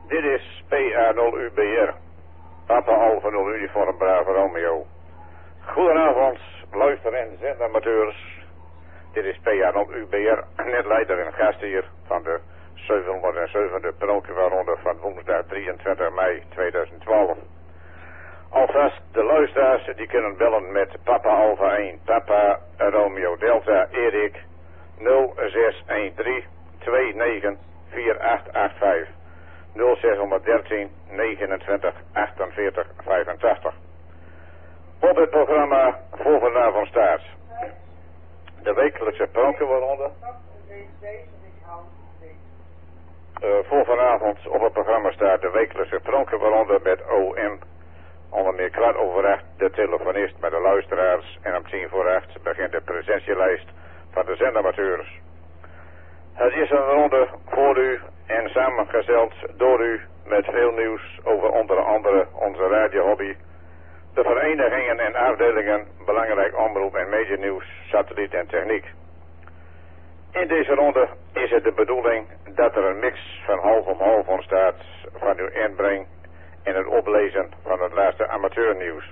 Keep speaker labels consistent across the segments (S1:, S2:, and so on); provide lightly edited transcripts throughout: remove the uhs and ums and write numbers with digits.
S1: Dit is PA0UBR. Papa Alfa 0 Uniform Bravo Romeo. Goedenavond, luister- en zendamateurs. Dit is PA0UBR, net leider en gast hier van de 707e Pronkiewaarronde van woensdag 23 mei 2012. Alvast de luisteraars die kunnen bellen met Papa Alfa 1, Papa Romeo Delta Erik 0613 29 4885 0613 29 48 85. Op het programma voor vanavond staat de wekelijkse Pronkiewaarronde. Voor vanavond op het programma staat de wekelijkse Pronkiewaarronde met OM. Onder meer 7:15 de telefonist met de luisteraars en om 7:50 begint de presentielijst van de zendamateurs. Het is een ronde voor u en samengesteld door u met veel nieuws over onder andere onze radiohobby, de verenigingen en afdelingen, belangrijk omroep en medianieuws, satelliet en techniek. In deze ronde is het de bedoeling dat er een mix van half om half ontstaat van uw inbreng en het oplezen van het laatste amateurnieuws.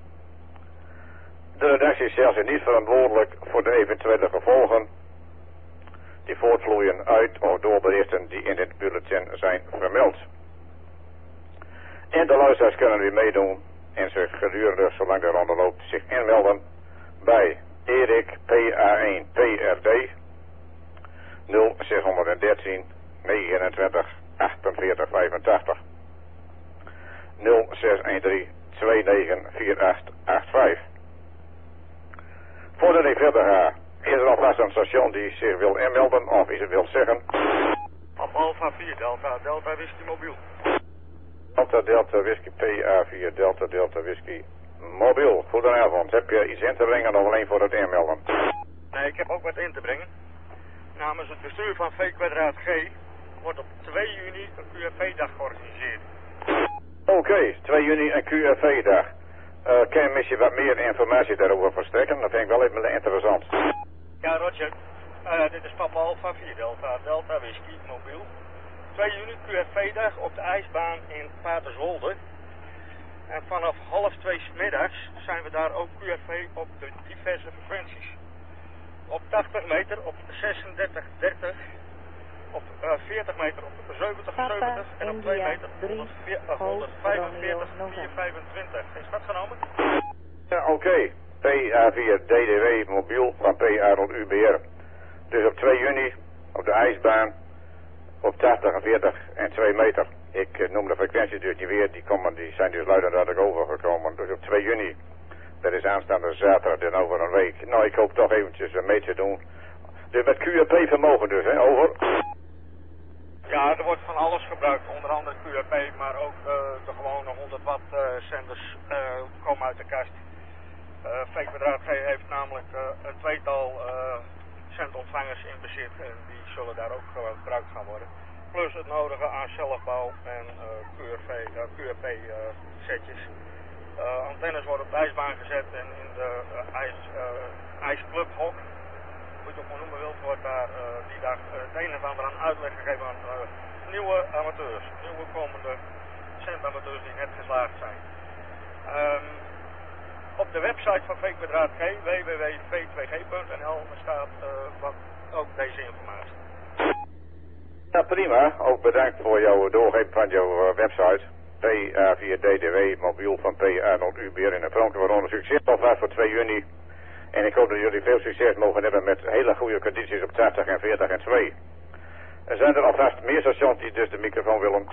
S1: De redactie zelf is niet verantwoordelijk voor de eventuele gevolgen die voortvloeien uit of door berichten die in dit bulletin zijn vermeld. En de luisteraars kunnen weer meedoen en zich gedurende, zolang de ronde loopt, zich inmelden bij Erik PA1 PRD 0613 29 48 85 0613 29 48 85. Voordat ik verder ga, is er alvast een station die zich wil inmelden of is het wil zeggen?
S2: Op Alfa 4 Delta, Delta Whisky Mobiel.
S1: Delta Delta Whisky PA4 Delta Delta Whisky Mobiel. Goedenavond, heb je iets in te brengen of alleen voor het inmelden?
S2: Nee, ik heb ook wat in te brengen. Namens het bestuur van V-kwadraat G wordt op 2 juni een QFV-dag georganiseerd.
S1: Oké, 2 juni een QFV-dag. Kan je misschien wat meer informatie daarover verstrekken? Dat vind ik wel even interessant.
S2: Ja, Roger. Dit is Papa Alfa 4 Delta, Delta Whisky Mobiel. 2 juni QFV-dag op de ijsbaan in Paterswolde. En vanaf 1:30 'middags zijn we daar ook QFV op de diverse frequenties. Op 80 meter, op 36-30, op 40 meter op 70-70 en op 2 meter op 145-425. Is dat genomen?
S1: Ja, oké. PA4 DDW mobiel van PA0UBR. Dus op 2 juni op de ijsbaan op 80 en 40 en 2 meter. Ik noem de frequenties dus niet weer, die zijn dus luidend overgekomen. Dus op 2 juni, dat is aanstaande zaterdag, dan over een week. Nou, ik hoop toch eventjes mee te doen. Dus met QRP vermogen dus, hè, over?
S2: Ja, er wordt van alles gebruikt, onder andere QRP, maar ook de gewone 100 watt zenders komen uit de kast. V-kwadraat G heeft namelijk een tweetal zendomvangers in bezit en die zullen daar ook gebruikt gaan worden. Plus het nodige aan zelfbouw en QRP setjes. Antennes worden op de ijsbaan gezet en in de ijsclubhok, hoe je het ook maar noemen wilt, wordt daar die dag het een en ander aan uitleg gegeven aan nieuwe amateurs, nieuwe komende zendamateurs die net geslaagd zijn. Op de website van V-kwadraat G, www.v2g.nl, staat ook deze informatie.
S1: Ja, prima. Ook bedankt voor jouw doorgeven van jouw website. PA4DDW, mobiel van PA0UBR in de Pronkiewaarronde. Succes alvast voor 2 juni. En ik hoop dat jullie veel succes mogen hebben met hele goede condities op 80 en 40 en 2. Er zijn er alvast meer stations die dus de microfoon willen.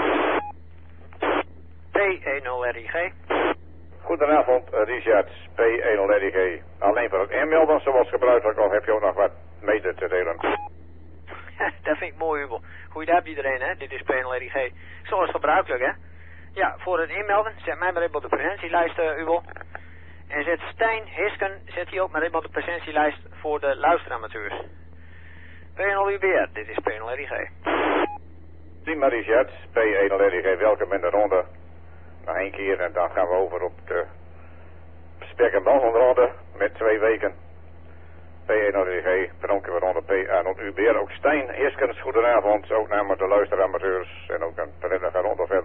S3: P10RIG.
S1: Goedenavond, Richard, P10RIG. Alleen voor het inmelden zoals gebruikelijk, of heb je ook nog wat mede te delen?
S3: Dat vind ik mooi, Hugo. Goeiedag iedereen, hè. Dit is P10RIG. Zoals gebruikelijk, hè. Ja, voor het inmelden, zet mij maar even op de presentielijst, Hugo. En zet Stijn Hisken, zet hij ook maar even op de presentielijst voor de luisteramateurs. P10UBR, dit is P10RIG.
S1: Prima, Richard, P10RIG, welkom in de ronde. Nog 1 keer en dan gaan we over op de spek- en bandenronde met 2 weken. P10RIG, Pronkiewaarronde PA0UBR. Ook Stijn Hiskens, goedenavond. Ook namens de luisteramateurs en ook een prettige ronde verder.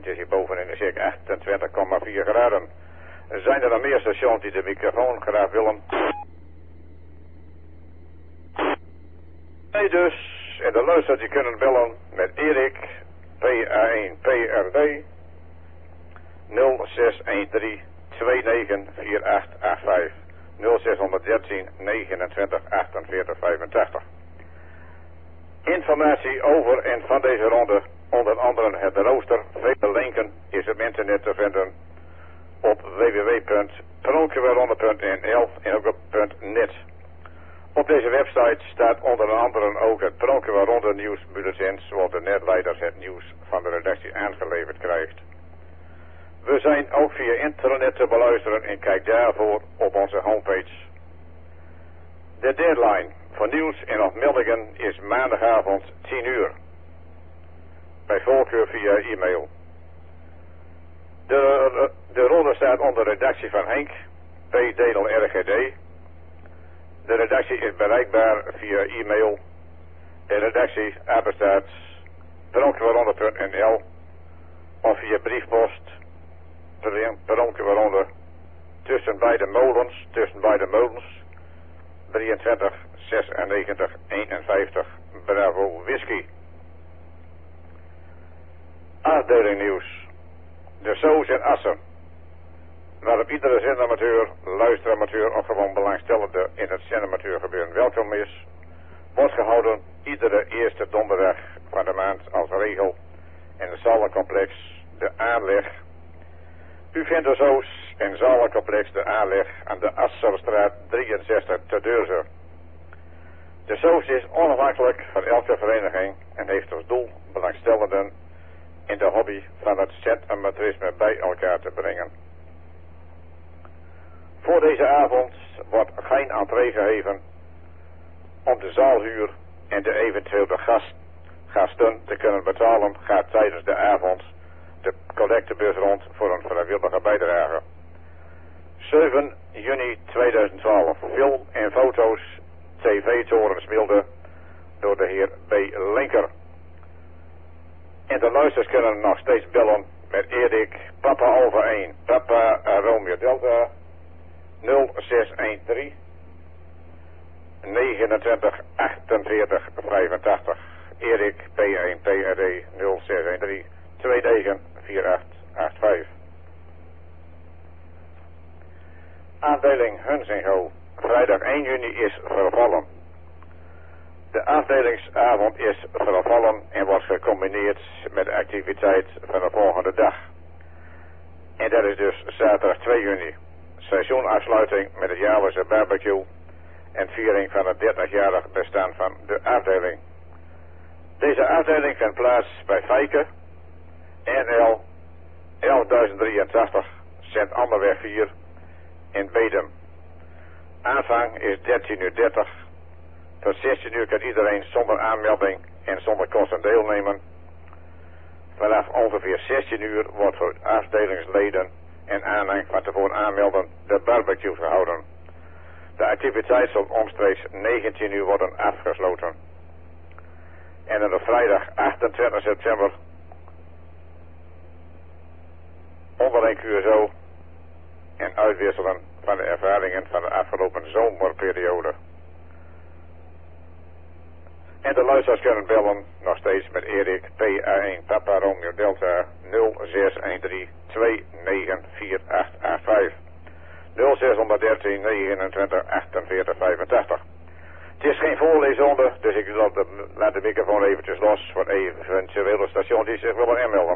S1: het is hier bovenin de circa 28,4 graden. Zijn er nog meer stations die de microfoon graag willen? Nee dus, en de luisteraars die kunnen bellen met Erik, PA1 PRD, 0613 294885, 0613 29 48 85. Informatie over en van deze ronde, onder andere het rooster, vele linken, is op internet te vinden op www.pronkeweronde.nl en ook op .net. Op deze website staat onder andere ook het Pronkeweronde nieuwsbulletin, zoals de netleiders het nieuws van de redactie aangeleverd krijgt. We zijn ook via internet te beluisteren en kijk daarvoor op onze homepage. De deadline voor nieuws en meldingen is maandagavond 10 uur. Bij voorkeur via e-mail. De ronde staat onder redactie van Henk, P. Dedel RGD. De redactie is bereikbaar via e-mail. De redactie apenstaart pronkeweronde.nl of via briefpost Pronkeweronde tussen beide molens 23 96 51 Bravo Whisky. Afdeling nieuws. De Soos en Assen, waarop iedere zendamateur, luisteramateur of gewoon belangstellende in het zendamateurgebeuren welkom is, wordt gehouden iedere eerste donderdag van de maand als regel in het zalencomplex De Aanleg. U vindt de Soos en zalencomplex De Aanleg aan de Asserstraat 63 te Deurzen. De Soos is onafhankelijk van elke vereniging en heeft als doel belangstellenden in de hobby van het zendamatorisme bij elkaar te brengen. Voor deze avond wordt geen entree gegeven om de zaalhuur en de eventuele gasten te kunnen betalen, gaat tijdens de avond de collectebus rond voor een vrijwillige bijdrage. 7 juni 2012. Film en foto's TV-toren Smilde door de heer B. Linker. En de luisters kunnen nog steeds bellen met Erik, Papa Alpha 1, Papa Romeo Delta, 0613 29 48 85. Erik, P1 PRD, 0613 29 48 85. Afdeling Hunsingo, vrijdag 1 juni is vervallen. De afdelingsavond is vervallen en wordt gecombineerd met de activiteit van de volgende dag. En dat is dus zaterdag 2 juni. Seizoenafsluiting met het jaarlijkse barbecue en viering van het 30-jarig bestaan van de afdeling. Deze afdeling vindt plaats bij Fijke, NL 11.083, Sint Anderweg 4 in Bedum. Aanvang is 13:30. Tot 16 uur kan iedereen zonder aanmelding en zonder kosten deelnemen. Vanaf ongeveer 16 uur wordt voor afdelingsleden en aanhang van tevoren aanmelden de barbecue gehouden. De activiteit zal omstreeks 19 uur worden afgesloten. En op vrijdag 28 september onderling QSO en uitwisselen van de ervaringen van de afgelopen zomerperiode. En de luisteraars kunnen bellen nog steeds met Erik, PA1 Papa Romeo Delta, 0613 29 4885. 0613 29 48 85. Het is geen voorleesronde, dus ik laat de microfoon eventjes los voor eventuele stations die zich willen inmelden.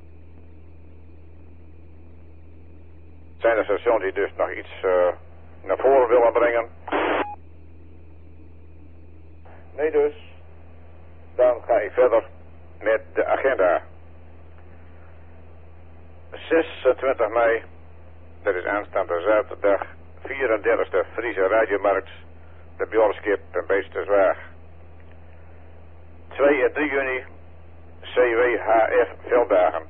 S1: Zijn er stations die dus nog iets naar voren willen brengen? Nee dus. Dan ga ik verder met de agenda. 26 mei, dat is aanstaande zaterdag, 34e Friese Radiomarkt, de Bjorskip en Beesterswaag. 2 en 3 juni, CWHF Velddagen.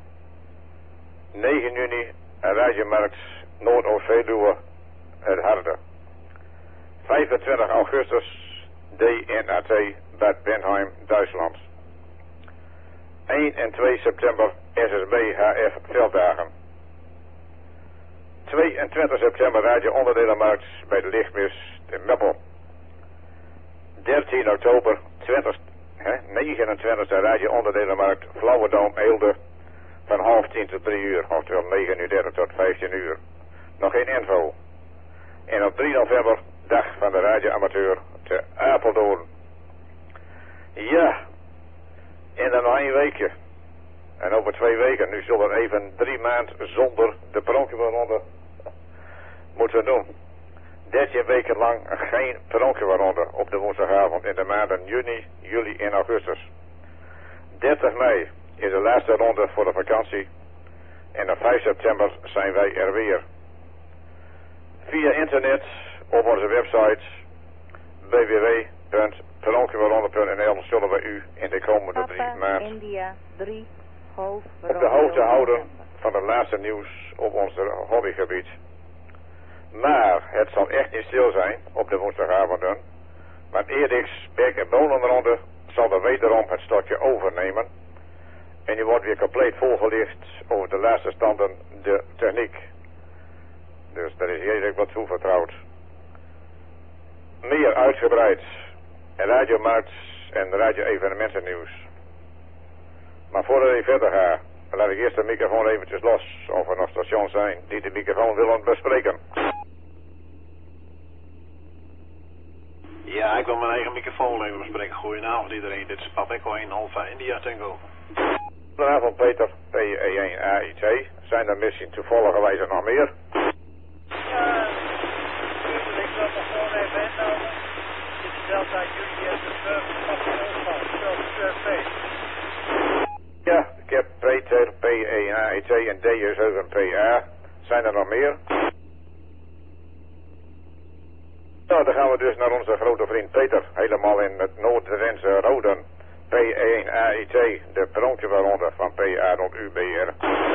S1: 9 juni, Radiomarkt Noordoost-Veluwe, het Harde. 25 augustus, DNAT Bad Bentheim, Duitsland. 1 en 2 september SSB HF Velddagen. 22 september Radio Onderdelenmarkt bij de Lichtmis in Meppel. 13 oktober 29e Radio Onderdelenmarkt Flauwedam Eelde van 12:30 tot 3 uur, oftewel 9:30 tot 15 uur. Nog geen info. En op 3 november, dag van de radioamateur te Apeldoorn. Ja, en dan nog 1 weekje. En over 2 weken, nu zullen we even 3 maanden zonder de Pronkjewaronde moeten doen. 13 weken lang geen Pronkjewaronde op de woensdagavond in de maanden juni, juli en augustus. 30 mei is de laatste ronde voor de vakantie. En op 5 september zijn wij er weer. Via internet op onze website www.pronkjewaronde.nl zullen we u in de komende 3 maanden
S4: India 3
S1: op de hoogte houden van het laatste nieuws op ons hobbygebied. Maar het zal echt niet stil zijn op de woensdagavonden. Want Eriks Berg- en Bonenronde zal er wederom het stokje overnemen. En die wordt weer compleet volgelicht over de laatste standen, de techniek. Dus daar is Erik wat toevertrouwd. Meer uitgebreid en radiomarkt en radio-evenementennieuws. Maar voordat ik verder ga, laat ik eerst de microfoon eventjes los. Of er nog stations zijn die de microfoon willen bespreken.
S5: Ja, ik wil mijn eigen microfoon even bespreken. Goedenavond iedereen, dit is Pap Echo 1 Alpha India Tango.
S1: Goedenavond Peter, PE1 AIT. Zijn er misschien toevallige wijze nog meer?
S6: Ja, ik wil nog gewoon even inhouden. Dit is Delta Juliet, de Pap Alpha,
S1: Ja, ik heb Peter, PE1 AIT en DJ7PA. Zijn er nog meer? Nou, dan gaan we dus naar onze grote vriend Peter. Helemaal in het Noord-Drentse Roden. P1 AIT, de Pronkjewaronde van PA0UBR.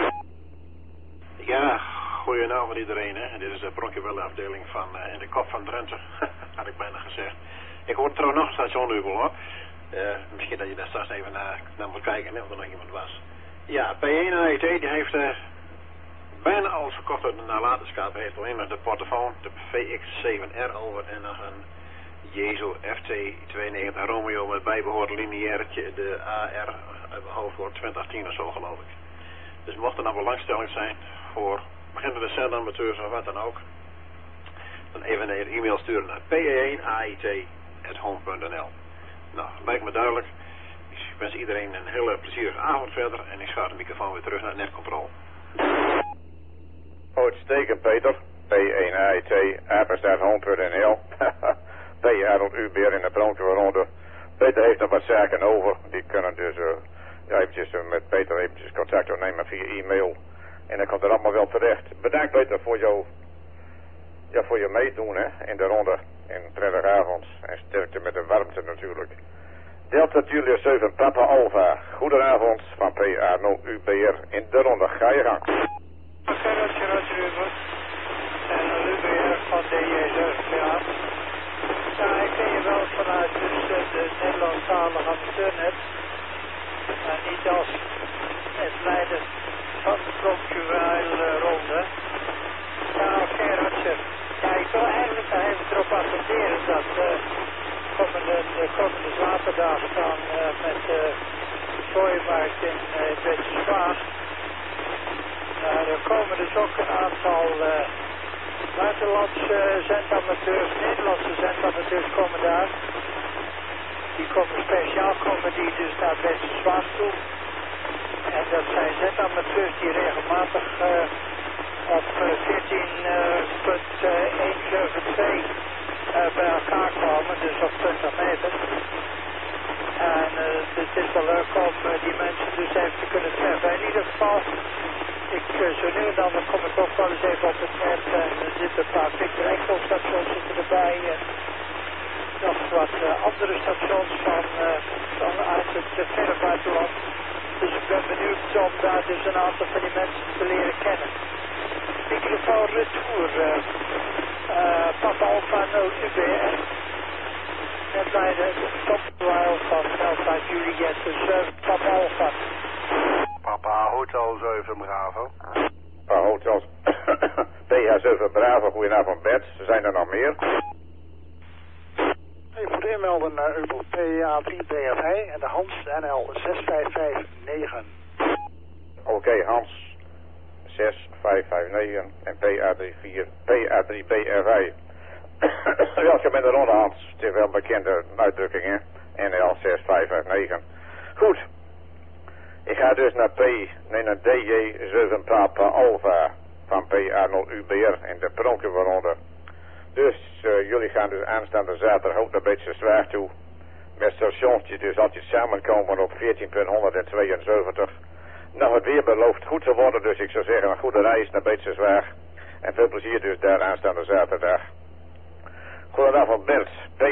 S5: Ja, goedenavond iedereen. Hè. Dit is de Pronkjewelle-afdeling van in de kop van Drenthe. Had ik bijna gezegd. Ik hoor trouwens nog een station Ubel hoor. Misschien dat je daar straks even naar moet kijken of er nog iemand was. Ja, P1 AIT die heeft bijna alles verkocht uit de nalatenschap. Hij heeft alleen nog de portofoon, de VX7R over en nog een Jezo FT92 Romeo met bijbehorend lineairtje, de AR hoofdwoord 2010 of zo geloof ik. Dus mocht er nou belangstelling zijn voor beginnende zendamateurs of wat dan ook, dan even een e-mail sturen naar pe1ait@home.nl. Nou, lijkt me duidelijk. Ik wens iedereen een hele plezierige avond verder en ik schuif de microfoon weer terug naar Netcontrol.
S1: Uitstekend Peter, P1 AIT, apenstaarthome.nl. PA0UBR in de Pronkjewaronde. Peter heeft nog wat zaken over. Die kunnen dus eventjes met Peter eventjes contact opnemen via e-mail. En dan komt er allemaal wel terecht. Bedankt Peter voor je meedoen hè, in de ronde. En prettige avond. En sterkte met de warmte natuurlijk. Delta Julius 7 Papa Alpha. Goedenavond van PA0UBR in de ronde. Ga je gang.
S6: En UBR van DJ7PA. Ja, ik ken je wel vanuit dus, de Nederlandstalige amateurnet. Maar niet als het leiden van de Pronkjewaronde. Ja, oké, Roger. Ja, ik wil eigenlijk nog even erop attenderen dat de komende zaterdag dan met de Vooienmarkt in West-Zwaag. Er komen dus ook een aantal buitenlandse zendamateurs, Nederlandse zendamateurs komen daar. Die komen speciaal, die dus naar West-Zwaag toe. En dat zijn zendamateurs die regelmatig op 14.172 bij elkaar komen, dus op 20 meter. En het is wel leuk om die mensen dus even te kunnen treffen. In ieder geval, zo nu en dan kom ik ook wel eens even op het net en er zitten een paar Victor Echo stations zitten erbij. En nog wat andere stations uit het verre buitenland. Dus ik ben benieuwd om daar dus een aantal van die mensen te leren kennen. Microfoon retour, Papa Alpha 0 UBR. Net bij de topwild van Delta Juliet, dus Papa Alpha.
S7: Papa Hotel
S4: Hotel 7 Bravo.
S1: Papa Hotel PH7 Bravo, goedenavond Bert. Zijn er nog meer?
S6: Ik moet inmelden naar Ubel PA3BFI en de Hans NL 6559.
S1: Oké, Hans 6559 en PA3BFI. Welkom in de ronde, Hans. Het is wel een bekende uitdrukking, hè? NL 6559. Goed. Ik ga dus naar DJ7 Papa Alpha van PA0UBR in de Pronkenwaronde. Dus jullie gaan dus aanstaande zaterdag ook naar beetje zwaar toe. Met stationtje dus altijd samenkomen op 14.172. Nou, het weer belooft goed te worden, dus ik zou zeggen een goede reis naar beetje zwaar. En veel plezier dus daar aanstaande zaterdag. Goedenavond Bert,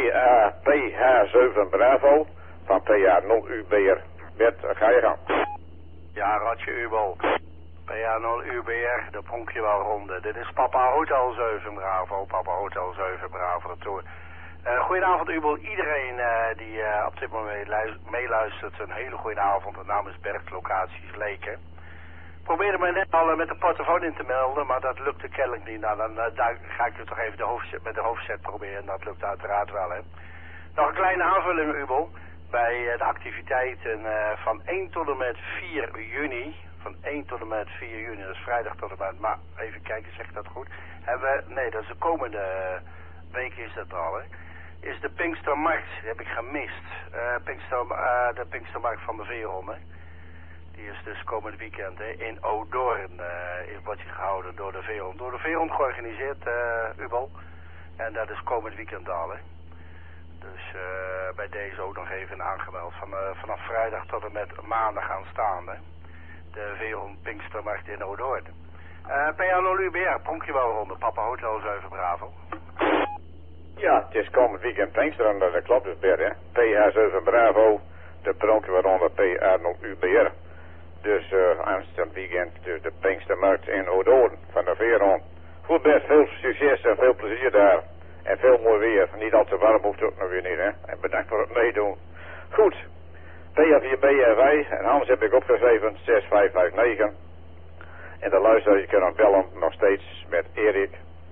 S1: PH7 Bravo van PA0UBR. Bert, ga je gang.
S4: Ja, Ratje Ubel. PA0UBR, de Pronkjewelronde. Dit is Papa Hotel 7 Bravo, Papa Hotel 7 Bravo de Tour. Goedenavond Ubel, iedereen die op dit moment meeluistert, een hele goede avond. De naam is Bert, locaties Leken. Ik probeerde me net al met de portofoon in te melden, maar dat lukte kennelijk niet. Nou, dan ga ik toch even met de hoofdset proberen, dat lukt uiteraard wel, hè. Nog een kleine aanvulling Ubel. Bij de activiteiten van 1 tot en met 4 juni, van 1 tot en met 4 juni, dat is vrijdag tot en met, maar even kijken, zeg ik dat goed? Nee, dat is de komende week is dat al, hè. Is de Pinkstermarkt, die heb ik gemist. De Pinkstermarkt van de Veron, hè. Die is dus komend weekend, hè. In Odoorn wordt die gehouden door de Veron. Door de Veron georganiseerd, Ubel. En dat is komend weekend al, hè. Dus bij deze ook nog even aangemeld. Vanaf vrijdag tot en met maandag aanstaande. De Veron Pinkstermarkt in Odoorn. PA0UBR, Pronkjewelronde, Papa Hotel 7 Bravo.
S1: Ja, het is komend weekend Pinksterronde, dat klopt dus Bert, hè. PH7 Bravo, de Pronkjewelronde PA0UBR. Dus aanstaand weekend dus de Pinkstermarkt in Odoorn van de Veron. Goed Bert, veel succes en veel plezier daar. En veel mooi weer. Niet al te warm hoeft het ook nog weer niet, hè. En bedankt voor het meedoen. Goed. PA4BRW. En Hans heb ik opgeschreven. 6559. En de luisteraar, je kunt dan bellen nog steeds met Erik.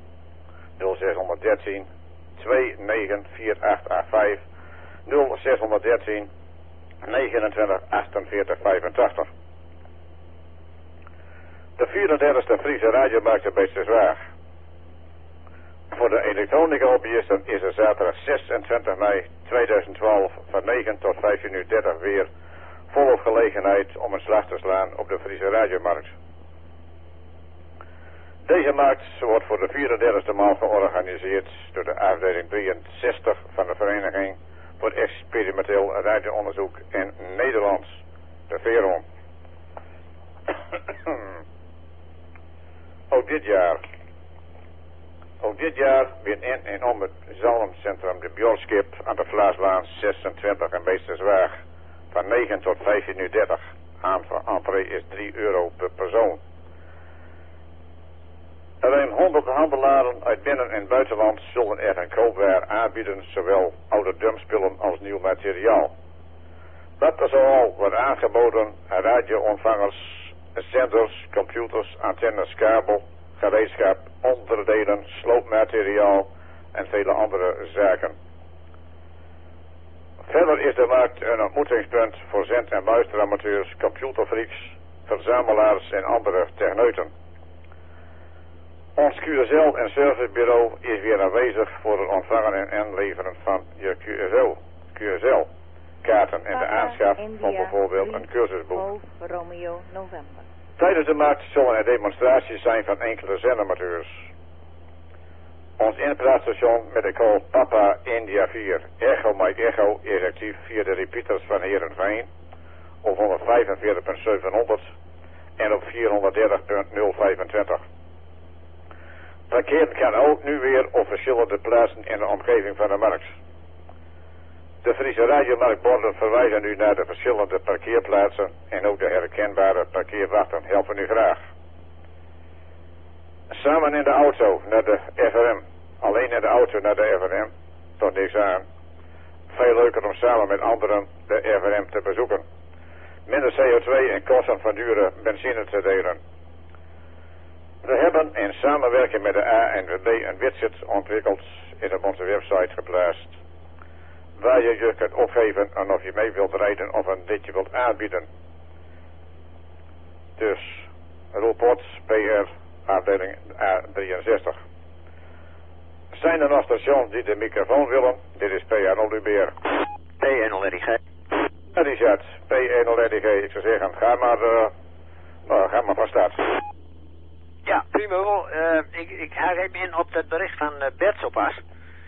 S1: 0613 294885. 0613 29 48 85. De 34e Friese radiomarkt bij zwaar. Voor de elektronica hobbyisten is er zaterdag 26 mei 2012 van 9 tot 15:30 weer volop gelegenheid om een slag te slaan op de Friese radiomarkt. Deze markt wordt voor de 34e maal georganiseerd door de afdeling 63 van de Vereniging voor Experimenteel Radioonderzoek in Nederland, de Veron. Ook dit jaar weer in en om het Zalmcentrum de Bjorskip aan de Vlaaslaan 26 en Beesterswaag van 9 tot 15:30. Entree is €3 per persoon. Ruim 100 handelaren uit binnen- en buitenland zullen er een koopwaar aanbieden, zowel ouderdomspullen als nieuw materiaal. Dat er zoal wordt aangeboden aan radioontvangers, zenders, computers, antennes, kabel, gereedschap, onderdelen, sloopmateriaal en vele andere zaken. Verder is de markt een ontmoetingspunt voor zend- en luisteramateurs, computerfreaks, verzamelaars en andere techneuten. Ons QSL en servicebureau is weer aanwezig voor het ontvangen en inleveren van je QSL kaarten en de aanschaf van bijvoorbeeld een cursusboek.
S7: Romeo November.
S1: Tijdens de markt zullen er demonstraties zijn van enkele zendamateurs. Ons inpraatstation met de call Papa India 4 Echo Mike Echo is actief via de repeaters van Heerenveen op 145.700 en op 430.025. Parkeren kan ook nu weer op verschillende plaatsen in de omgeving van de markt. De Friese radiomarktborden verwijzen u naar de verschillende parkeerplaatsen en ook de herkenbare parkeerwachten helpen u graag. Samen in de auto naar de FRM. Alleen in de auto naar de FRM. Toch niks aan. Veel leuker om samen met anderen de FRM te bezoeken. minder CO2 en kosten van dure benzine te delen. We hebben in samenwerking met de ANWB een widget ontwikkeld en op onze website geplaatst, waar je kunt opgeven en of je mee wilt rijden of een ditje wilt aanbieden. Dus Roelpot, PR, afdeling A63. Zijn er nog stations die de microfoon willen? Dit is PA0UBR.
S3: P1LRG.
S1: Richard, P1LRG. Ik zou zeggen, ga maar van start.
S3: Ja, prima wel. Ik haak even in op het bericht van Bert Sopas.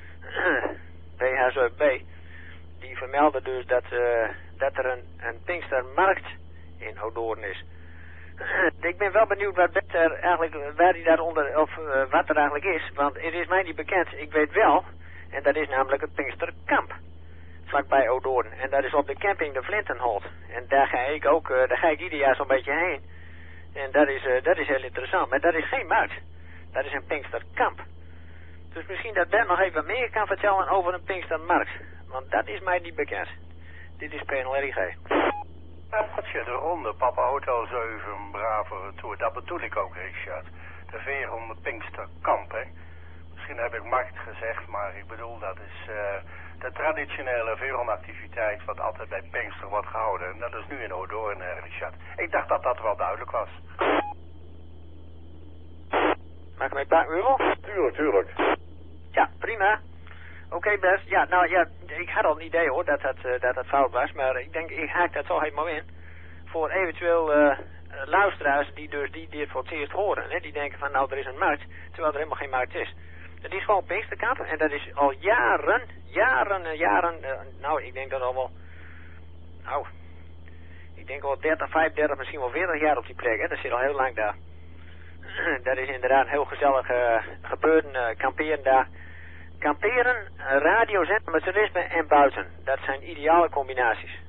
S3: PH7B. Die vermeldde dus dat er een Pinkstermarkt in Oudoorn is. Ik ben wel benieuwd wat Bert er eigenlijk, waar hij daaronder, of wat er eigenlijk is. Want het is mij niet bekend. Ik weet wel, en dat is namelijk het Pinksterkamp. Vlakbij Oudoorn. En dat is op de camping de Flintenholt. En daar ga ik ieder jaar zo'n beetje heen. En dat is heel interessant. Maar dat is geen markt. Dat is een Pinksterkamp. Dus misschien dat Bert nog even meer kan vertellen over een Pinkstermarkt. Want dat is mij niet bekend. Dit is PNLRG.
S4: Had je de ronde Papa Hotel 7 Bravo Tour, dat bedoel ik ook, Richard. De veerronde Pinksterkamp, hè. Misschien heb ik markt gezegd, maar ik bedoel dat is de traditionele veerrondactiviteit wat altijd bij Pinkster wordt gehouden. En dat is nu in Oudoorn, Richard. Ik dacht dat dat wel duidelijk was.
S3: Maak mij paar euro?
S1: Tuurlijk.
S3: Ja, prima. Oké, best. Ja, nou ja, ik had al een idee hoor dat het fout was, maar ik denk, ik haak dat toch helemaal in. Voor eventueel luisteraars die dit voor het eerst horen. Hè, die denken van, nou, er is een markt, terwijl er helemaal geen markt is. Het is gewoon Pinksterkamp en dat is al jaren, nou, ik denk dat al wel, nou, ik denk al 30, 35, misschien wel 40 jaar op die plek, hè. Dat zit al heel lang daar. Dat is inderdaad een heel gezellig gebeuren, kamperen daar. Kamperen, radiozender, toerisme en buiten. Dat zijn ideale combinaties.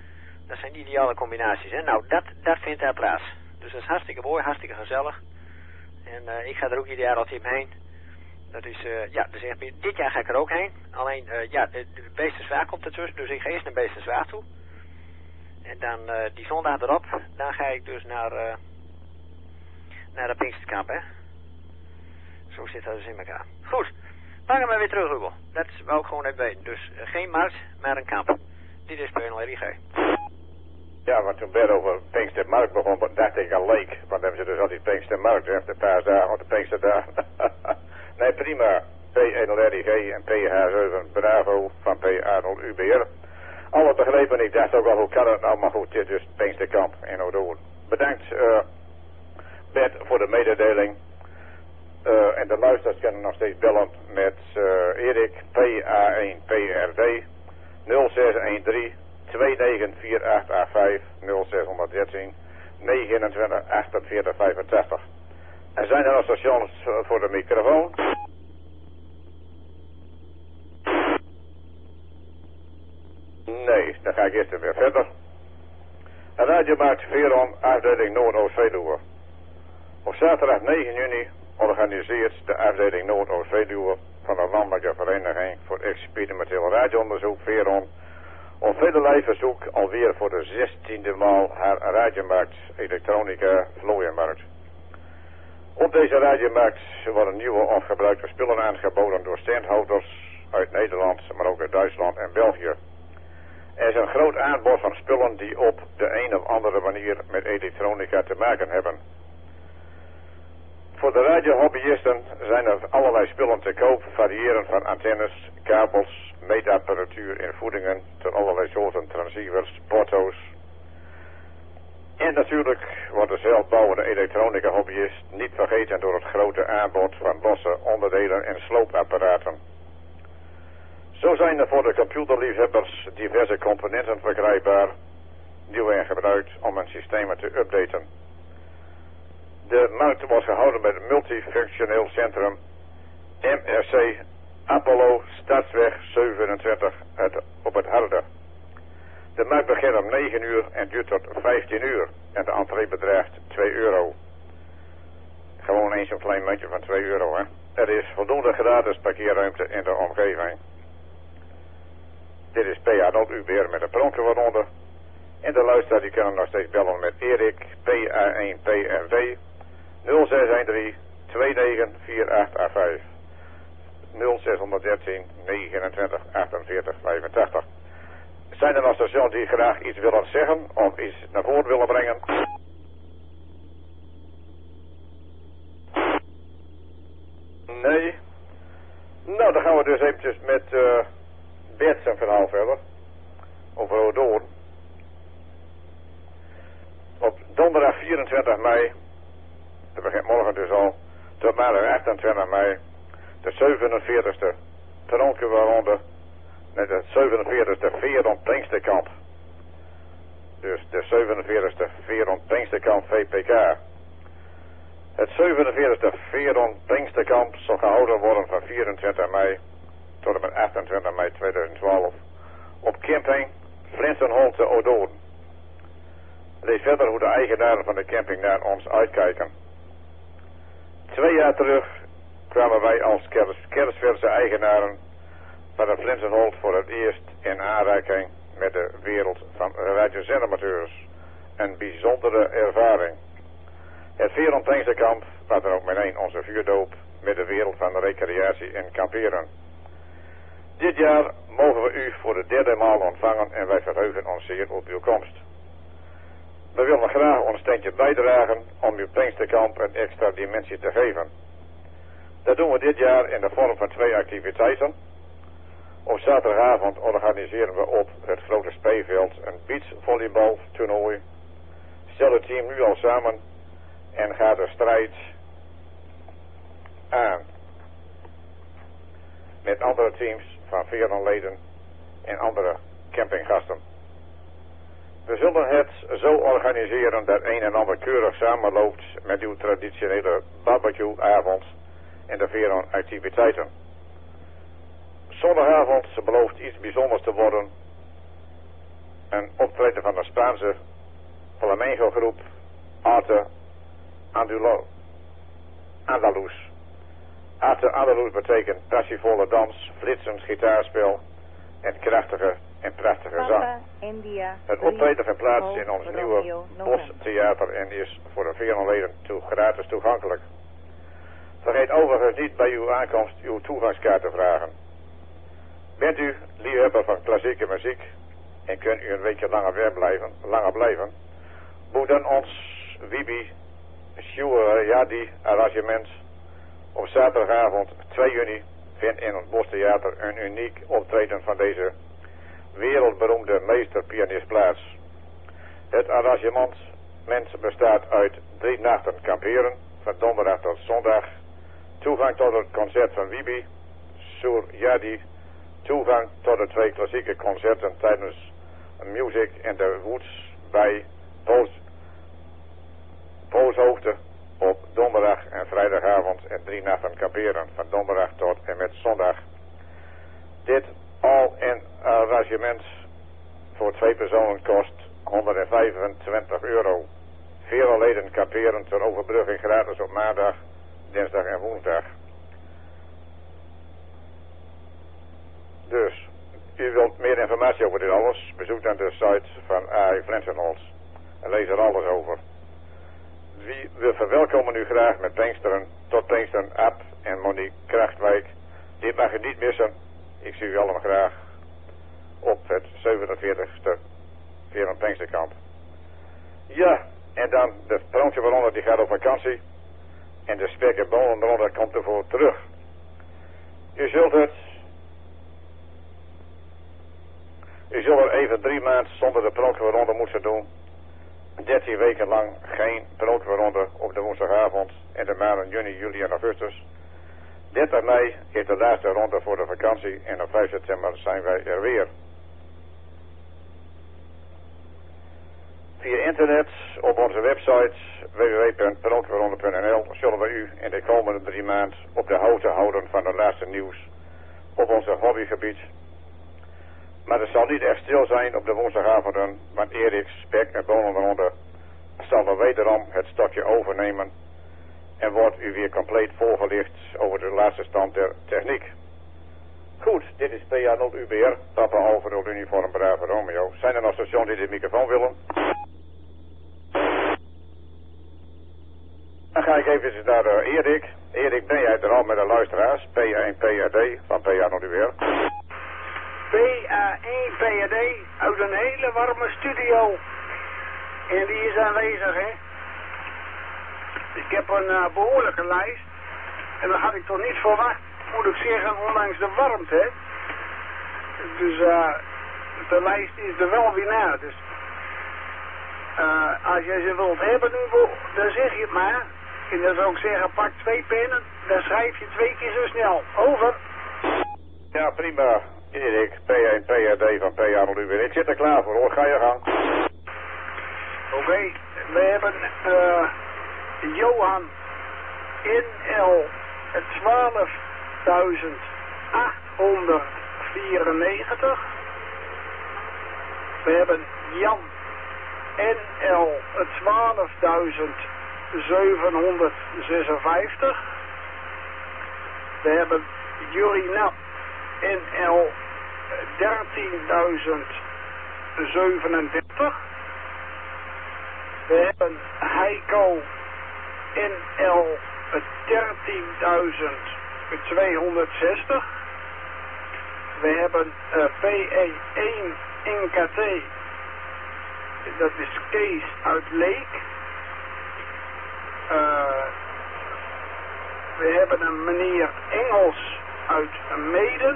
S3: Hè? Nou, dat vindt daar plaats. Dus dat is hartstikke mooi, hartstikke gezellig. En ik ga er ook ieder jaar altijd heen. Dat is, dus echt, dit jaar ga ik er ook heen. Alleen, de Beestenswaag komt ertussen, dus ik ga eerst naar Beestenswaag toe. En dan die zondag erop, dan ga ik dus naar de Pinksterkamp, hè. Zo zit dat dus in elkaar. Goed. Pak hem maar weer terug, Hugo. Dat wou ik gewoon even weten. Dus geen markt, maar een kamp. Dit is PNLRG.
S1: Ja, want toen Bert over Pinkstermarkt begon, dacht ik al leek. Want dan hebben ze dus altijd Pinkstermarkt, hè, de paasdagen of de Pinksterdagen. Nee, prima. P1LRG en PH7 Bravo van PA0UBR. Alle begrepen, ik dacht ook al, hoe kan het nou? Maar goed, dit is Pinksterkamp in Oudoorn. Bedankt, Bert, voor de mededeling. En de luisteraars kunnen nog steeds bellen met Erik PA1PRD 0613 294885 0613 29 48 85. En zijn er nog stations voor de microfoon? Nee, dan ga ik eerst weer verder. Radiomaat Veron, afdeling Noord-Oost-Veluwe. Op zaterdag 9 juni organiseert de afdeling Noord-Oost-Veluwe van de Landelijke Vereniging voor Experimenteel Radioonderzoek Veron op velerlei verzoek alweer voor de 16e maal haar radiomarkt Elektronica Vlooienmarkt. Op deze radiomarkt worden nieuwe of gebruikte spullen aangeboden door standhouders uit Nederland, maar ook uit Duitsland en België. Er is een groot aanbod van spullen die op de een of andere manier met elektronica te maken hebben. Voor de radiohobbyisten zijn er allerlei spullen te koop, variërend van antennes, kabels, meetapparatuur in voedingen, tot allerlei soorten transceivers, porto's. En natuurlijk wordt de zelfbouwende elektronica hobbyist niet vergeten door het grote aanbod van losse onderdelen en sloopapparaten. Zo zijn er voor de computerliefhebbers diverse componenten verkrijgbaar, nieuw en gebruikt om hun systemen te updaten. De markt wordt gehouden bij het multifunctioneel centrum MRC Apollo Stadsweg 27 op het Harde. De markt begint om 9 uur en duurt tot 15 uur en de entree bedraagt €2. Gewoon eens een klein muntje van €2, hè. Er is voldoende gratis parkeerruimte in de omgeving. Dit is PA0UBR met een pronker waaronder. En de luisteraar die kunnen nog steeds bellen met Erik, PA1PNV, 0613 294885. 0613 29 48 85. Zijn er nog stations die graag iets willen zeggen of iets naar voren willen brengen? Nee. Nou, dan gaan we dus eventjes met Bert zijn verhaal verder. Over Odoorn. Op donderdag 24 mei, dat begint morgen dus al, tot maandag 28 mei, de 47e Tronkenwaronde, met het 47e Veron Pinksterkamp. Dus de 47e Veron Pinksterkamp VPK. Het 47e Veron Pinksterkamp zal gehouden worden van 24 mei tot en met 28 mei 2012 op camping Flinsenholte Odoorn. Lees verder hoe de eigenaren van de camping naar ons uitkijken. 2 jaar terug kwamen wij als kerstverse eigenaren van de Flinsenholt voor het eerst in aanraking met de wereld van radiozendamateurs. Een bijzondere ervaring. Het Veron Pinksterkamp was dan ook meteen onze vuurdoop met de wereld van de recreatie en kamperen. Dit jaar mogen we u voor de 3e maal ontvangen en wij verheugen ons zeer op uw komst. We willen graag ons steentje bijdragen om uw Pinksterkamp een extra dimensie te geven. Dat doen we dit jaar in de vorm van 2 activiteiten. Op zaterdagavond organiseren we op het grote speelveld een beachvolleybaltoernooi. Stel het team nu al samen en ga de strijd aan met andere teams van Veron-leden en andere campinggasten. We zullen het zo organiseren dat een en ander keurig samenloopt met uw traditionele barbecueavond en de Veron-activiteiten. Zondagavond belooft iets bijzonders te worden. Een optreden van de Spaanse flamenco groep Arte Andalus. Arte Andalus betekent passievolle dans, flitsend gitaarspel en krachtige en prachtige zang. Het optreden vindt plaats in ons nieuwe Bostheater en is voor de Veron-leden gratis toegankelijk. Vergeet overigens niet bij uw aankomst uw toegangskaart te vragen. Bent u liefhebber van klassieke muziek en kunt u een weekje langer blijven, boek dan ons Wibi Shurayadi arrangement. Op zaterdagavond 2 juni vindt in het Bostheater een uniek optreden van deze wereldberoemde meesterpianist plaats. Het arrangement bestaat uit 3 nachten kamperen, van donderdag tot zondag, toegang tot het concert van Wibi Shurayadi, toegang tot de 2 klassieke concerten tijdens Music in the Woods bij Poolshoogte op donderdag en vrijdagavond en 3 nachten kamperen van donderdag tot en met zondag. Dit all-in arrangement voor 2 personen kost €125. Veron-leden kamperen ter overbrugging gratis op maandag, dinsdag en woensdag. Dus, u wilt meer informatie over dit alles, bezoek dan de site van AI Flinsenholt en lees er alles over. We verwelkomen u graag met Pinksteren, tot Pinksteren, Ab en Monique Krachtwijk. Dit mag u niet missen. Ik zie u allemaal graag op het 47e Veron Pinksterkamp. Ja, en dan de Tronkenwaronde die gaat op vakantie. En de Spek- en Bonenronde komt ervoor terug. U zult er even 3 maanden zonder de Tronkenwaronde moeten doen. 13 weken lang geen Tronkenwaronde op de woensdagavond in de maanden juni, juli en augustus. 30 mei is de laatste ronde voor de vakantie en op 5 september zijn wij er weer. Via internet op onze website www.tronkenwaronde.nl zullen we u in de komende 3 maanden op de hoogte houden van het laatste nieuws op onze hobbygebied. Maar het zal niet echt stil zijn op de woensdagavonden, want Erik, Spek en Bonenronde zal er wederom het stokje overnemen en wordt u weer compleet voorgelicht over de laatste stand der techniek. Goed, dit is PA0 UBR, Papa Alfa 0 Uniform Bravo Romeo. Zijn er nog stations die de microfoon willen? Dan ga ik even naar Erik. Erik, ben jij er al met de luisteraars? PA1 PAD van PA0 UBR.
S7: PA1 PAD uit een hele warme studio. En die is aanwezig, hè. Ik heb een behoorlijke lijst. En dat had ik toch niet verwacht, moet ik zeggen, ondanks de warmte. Dus de lijst is er wel weer na. Dus als jij ze wilt hebben nu, dan zeg je het maar. En dan zou ik zeggen, pak 2 pennen, dan schrijf je 2 keer zo snel. Over.
S1: Ja, prima. Erik, P1 PAD van PA0 UBR. Ik zit er klaar voor hoor, ga je gang.
S7: Oké, we hebben Johan NL 12.894. We hebben Jan NL 12.756. We hebben Jurinap NL 13.037. We hebben Heiko NL 13.260. We hebben PE1 NKT. Dat is Kees uit Leek. We hebben een meneer Engels uit Meeden.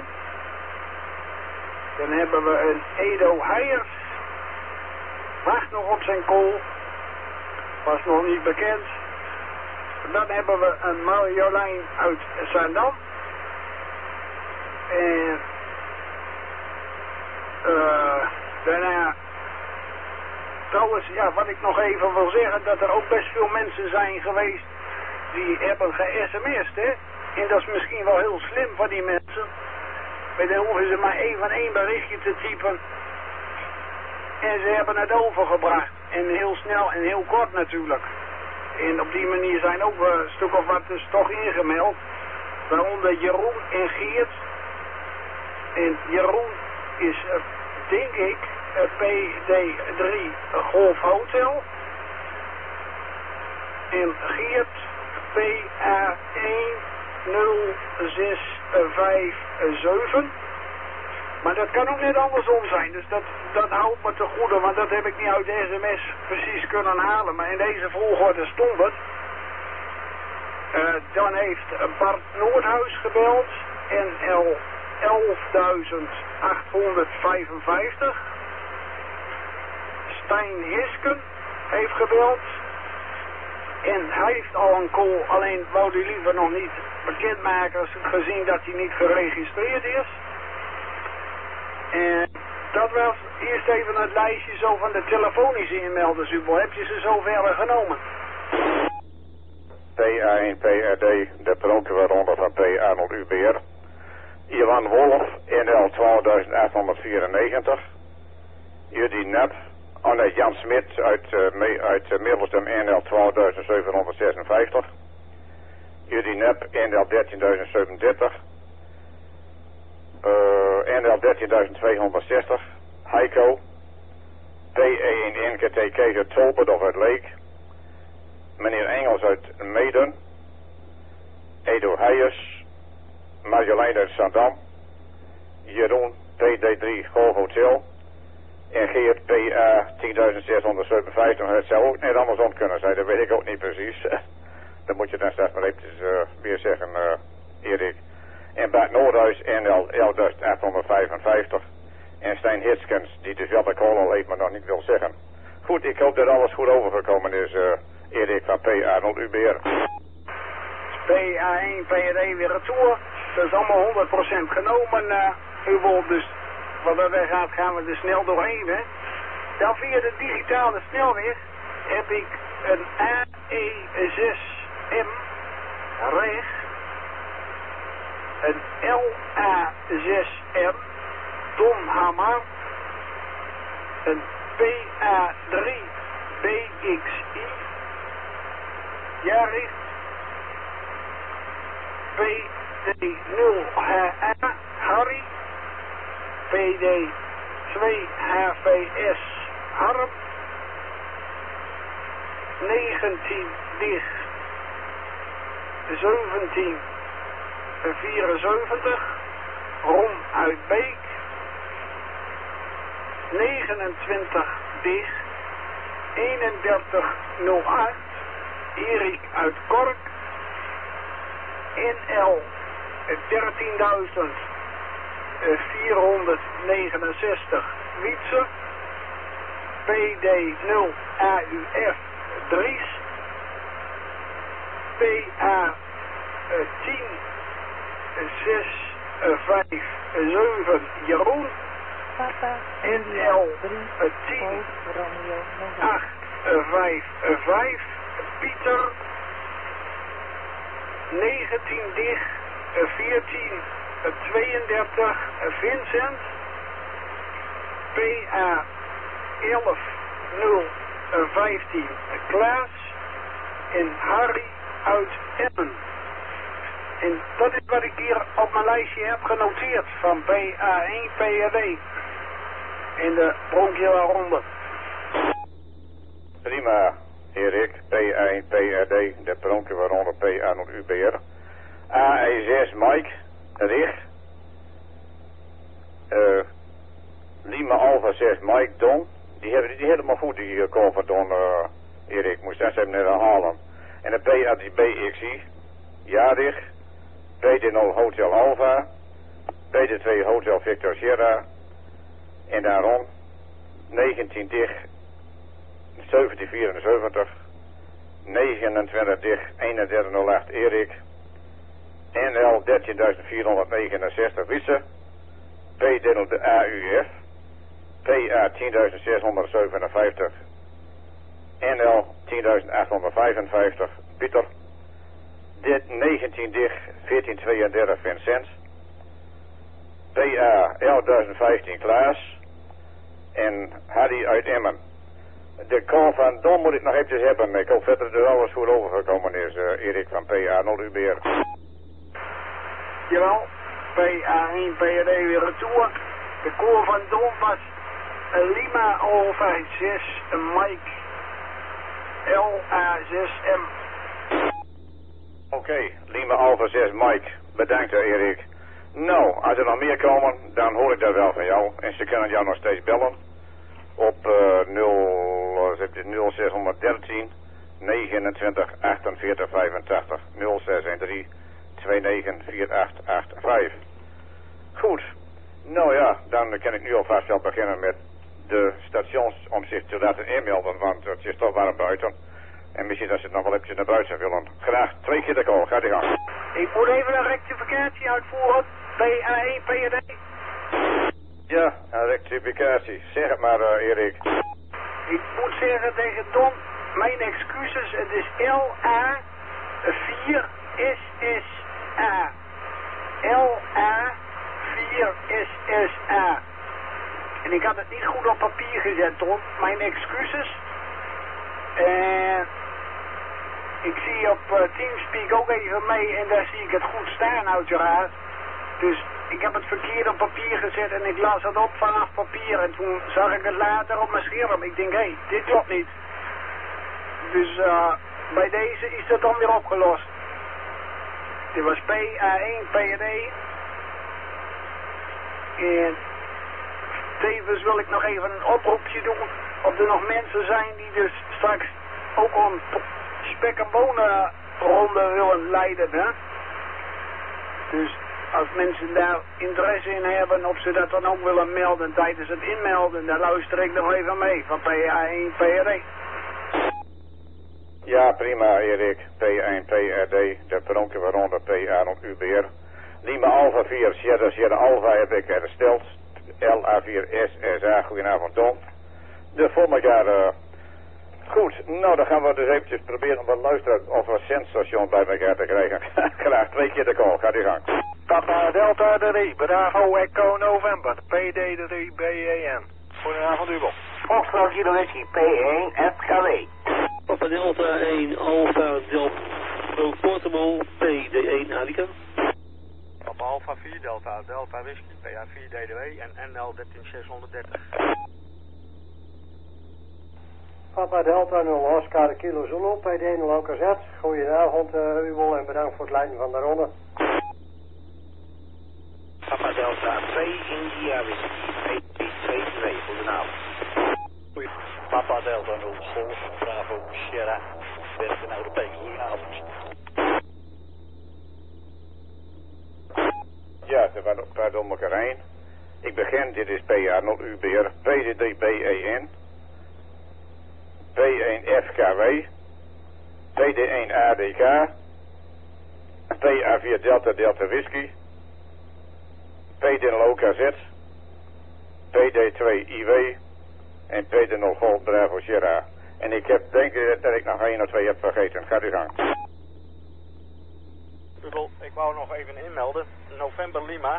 S7: Dan hebben we een Edo Heijers. Wacht nog op zijn kool. Was nog niet bekend. Dan hebben we een Marjolein uit Zaandam. En daarna, trouwens, ja, wat ik nog even wil zeggen, dat er ook best veel mensen zijn geweest die hebben ge-sms'd, hè. En dat is misschien wel heel slim van die mensen. Maar dan hoeven ze maar even 1 berichtje te typen. En ze hebben het overgebracht. En heel snel en heel kort natuurlijk. En op die manier zijn ook een stuk of wat dus toch ingemeld. Waaronder Jeroen en Geert. En Jeroen is, denk ik, PD3 Golf Hotel. En Geert PA1065. Maar dat kan ook net andersom zijn, dus dat houdt me te goede, want dat heb ik niet uit de sms precies kunnen halen. Maar in deze volgorde stond het. Dan heeft Bart Noordhuis gebeld, NL 11.855. Stijn Hisken heeft gebeld. En hij heeft al een call, alleen wou hij liever nog niet bekendmaken, gezien dat hij niet geregistreerd is. En dat was eerst even het lijstje zo van de telefonische inmelders. Heb je ze zover genomen?
S1: PA1 PRD, de brandweerronde van PA0 UBR. Ivan Wolf, NL 12.894. Judy Nep, Jan Smit uit Middelstum, NL 12.756. Judy Nep, NL 13.037. NL 13.260. Heiko. PE1 NKT Keizer Tolbert of uit Leek. Meneer Engels uit Meeden. Edo Heijers. Marjolein uit Zandam. Jeroen PD3 Golf Hotel. En Geert PA 10.657. Het zou ook net andersom kunnen zijn, dat weet ik ook niet precies. Dan moet je dan straks maar even weer zeggen, Erik. En Bart Noordhuis NL 11.855. En Stijn Hitskens, die dus wel de call al heeft, maar nog niet wil zeggen. Goed, ik hoop dat alles goed overgekomen is, Erik van PA0 UBR.
S7: PA1 PRD weer retour. Dat is allemaal 100% genomen, dus wat dat weg gaat, gaan we er snel doorheen, hè. Dan via de digitale snelweg heb ik een AE6M rechts, een LA6M Donhammer, een PA3 BXI Jaricht, PD0HA Harry, VD 2 HVS Harp 19 dicht 17 74 Rom uit Beek 29 dicht 3108 Erik uit Kork NL 13.469 Wietse PD 0 AUF Dries PA 10 6 5 7 Jeroen NL 10 8 5 5 Pieter 19 dicht 14 32 Vincent PA 11 0 15 Klaas en Harry uit Emmen. En dat is wat ik hier op mijn lijstje heb genoteerd van PA1 PRD in de bronchiale ronde.
S1: Prima, Erik. P1 PRD, de bronchiale ronde PA0 UBR. AE6 Mike, Richt. Lima Alpha 6 Mike Don. Die hebben die helemaal goed, die call van Don, Erik. Moest dat even net herhalen. En de PA3 BXI, Jarig. PD0 Hotel Alpha. PD2 Hotel Victor Sierra. En daarom 19 dicht 1774. 29 dicht 3108 Erik. NL 13.469 Wisse. PD0 de AUF. PA 10.657. NL 10.855 Pieter. Dit 19 dicht 1432 Vincent. PA 11.015 Klaas. En Harry uit Emmen. De call van Don moet ik nog eventjes hebben. Ik hoop verder dat er alles goed overgekomen is, Erik van PA0 UBR.
S7: Jawel, PA1 PRD weer retour. De call van Don was Lima Alpha 6 Mike LA6M.
S1: Oké, Lima Alpha 6 Mike. Bedankt Erik. Nou, als er nog meer komen, dan hoor ik dat wel van jou. En ze kunnen jou nog steeds bellen. Op 0613 29 48 85 0613 29 4885. Goed. Nou ja, dan kan ik nu alvast wel beginnen met de stations om zich te laten inmelden, want het is toch warm buiten. En misschien dat ze het nog wel eventjes naar buiten willen. Graag 2 keer de call, gaat die gang.
S7: Ik moet even een rectificatie uitvoeren. PA1 PRD.
S1: Ja, een rectificatie. Zeg het maar, Erik.
S7: Ik moet zeggen tegen Don, mijn excuses, het is LA4SSA. LA4SSA. En ik had het niet goed op papier gezet, Don. Mijn excuses. Ik zie op Teamspeak ook even mee en daar zie ik het goed staan, uiteraard. Dus ik heb het verkeerd op papier gezet en ik las het op vanaf papier en toen zag ik het later op mijn scherm. Ik denk, hé, dit klopt niet. Dus bij deze is dat dan weer opgelost. Dit was PA1 PRD. En tevens wil ik nog even een oproepje doen of er nog mensen zijn die dus straks ook een spek- en bonen ronde willen leiden, hè. Dus als mensen daar interesse in hebben, of ze dat dan ook willen melden tijdens het inmelden, dan luister ik nog even mee van PA1 PRD.
S1: Ja, prima Erik. P1 PRD, de bronchiale ronde PA0 UBR. Lima Alpha 4, Sierra Alpha heb ik hersteld. LA4 SSA, goedenavond Don. De voor elkaar, goed, nou dan gaan we dus eventjes proberen om wat luisteren of een zendstation bij elkaar te krijgen. Graag 2 keer de call, gaat u gang.
S8: Papa Delta 3, Bravo Echo November, PD3 BAN. Goedenavond Ubel.
S9: Foxtrot Kilo Whiskey, P1 FKW.
S10: Papa Delta 1 Alpha Delta Portable PD1 Adika.
S8: Papa
S2: Alpha 4 Delta, Delta Whisky, PA 4 DDW en NL 13630.
S11: Papa Delta 0 Oscar Kilo Zulu, PD 0 OKZ. Goedenavond, Ubel, en bedankt voor het leiden van de ronde.
S12: Papa Delta 2 India Whisky, P2 goedenavond.
S13: Goeie. Papa Delta 0 Golf, Bravo Sierra, Westen Europees, goedenavond.
S1: Ja, ze waren op om elkaar heen. Ik begin, dit is PA 0 UBR, PD3BEN, P1FKW, PD1 ADK, PA4 Delta Delta Whisky, PD0 OKZ, PD2 IW en PD0 Golf Bravo Sierra. En ik denk dat ik nog 1 of 2 heb vergeten. Gaat u gang.
S2: Ik wou nog even inmelden. November Lima,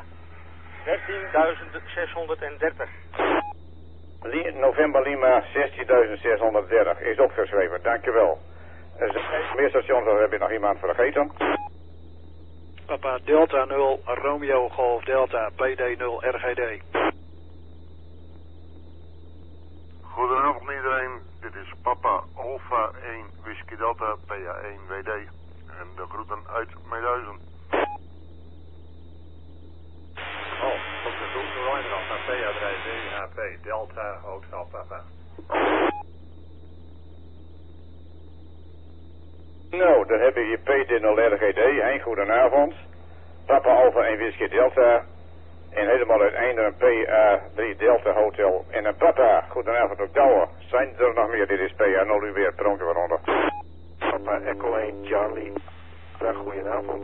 S2: 13.630.
S1: November Lima, 16.630 is opgeschreven. Dankjewel. Meer stations, of heb je nog iemand vergeten?
S8: Papa Delta 0 Romeo Golf Delta PD 0 RGD.
S14: Goedenavond iedereen, dit is Papa Alpha 1 Whisky Delta PA1 WD en de groeten uit Meeduizen.
S15: Op de route Rijnland naar PA3 DHP Delta Hotel Papa.
S1: Nou, dan heb je hier PD0 RGD, een goedenavond. Papa Alpha 1 Whisky Delta. En helemaal uiteinde een PA3 Delta Hotel. En een Papa, goedenavond ook Douwe. Zijn er nog meer? Dit is PA 0 uur weer, pronken waaronder.
S15: Papa Echo 1 Charlie. Dag, goedenavond.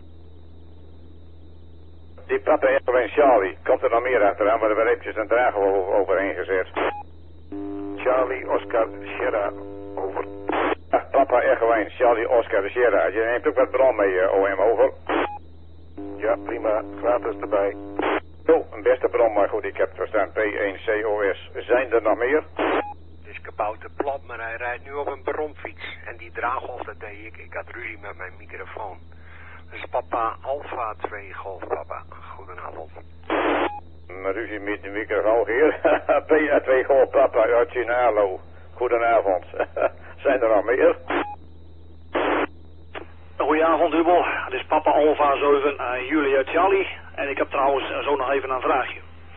S1: Die Papa Echo 1 Charlie, komt er nog meer achteraan, maar er werden eventjes een drager overheen gezet.
S15: Charlie Oscar Sierra, over.
S1: Papa Echo 1 Charlie Oscar Sierra. Je neemt ook wat bron mee, OM, over.
S15: Ja, prima, gratis erbij.
S1: Oh, een beste bron, maar goed, ik heb het verstaan. P1COS. Zijn er nog meer?
S16: Het is kabouter Plop, maar hij rijdt nu op een bromfiets. En die draaggolf, dat deed ik. Ik had ruzie met mijn microfoon. Dus papa Alpha 2 Golf, papa. Goedenavond.
S1: Ruzie met de microfoon hier. PA2 Golf, papa uit Chinalo. Goedenavond. Zijn er nog meer?
S17: Goedenavond, Ubel. Het is papa Alpha 7 Julia Charlie. En ik heb trouwens zo nog even een vraagje.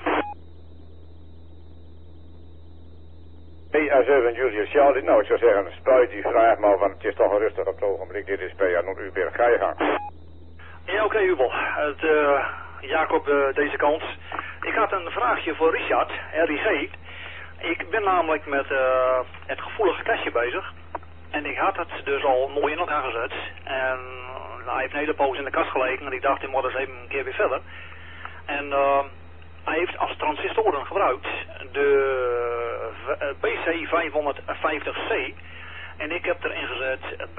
S1: PA7 Julia Charlie. Nou, ik zou zeggen, spuit die vraag maar, want het is toch een rustig op het ogenblik. Dit is PA 0 uur. Ga je gang.
S17: Ja, oké, Ubel. Jacob deze kant. Ik had een vraagje voor Richard, RIG. Ik ben namelijk met het gevoelige kastje bezig. En ik had het dus al mooi in elkaar gezet. En hij heeft een hele poos in de kast gelegen. En ik dacht, ik moet eens even een keer weer verder. En hij heeft als transistoren gebruikt de BC550C. En ik heb erin gezet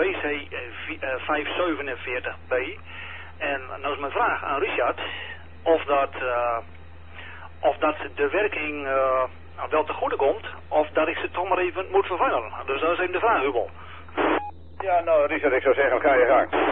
S17: BC547B. En nou is mijn vraag aan Richard of dat de werking wel te goede komt, of dat ik ze toch maar even moet vervangen. Dus dat is even de vraag, Ubel.
S1: Ja, nou Richard, ik zou zeggen, ga je gang.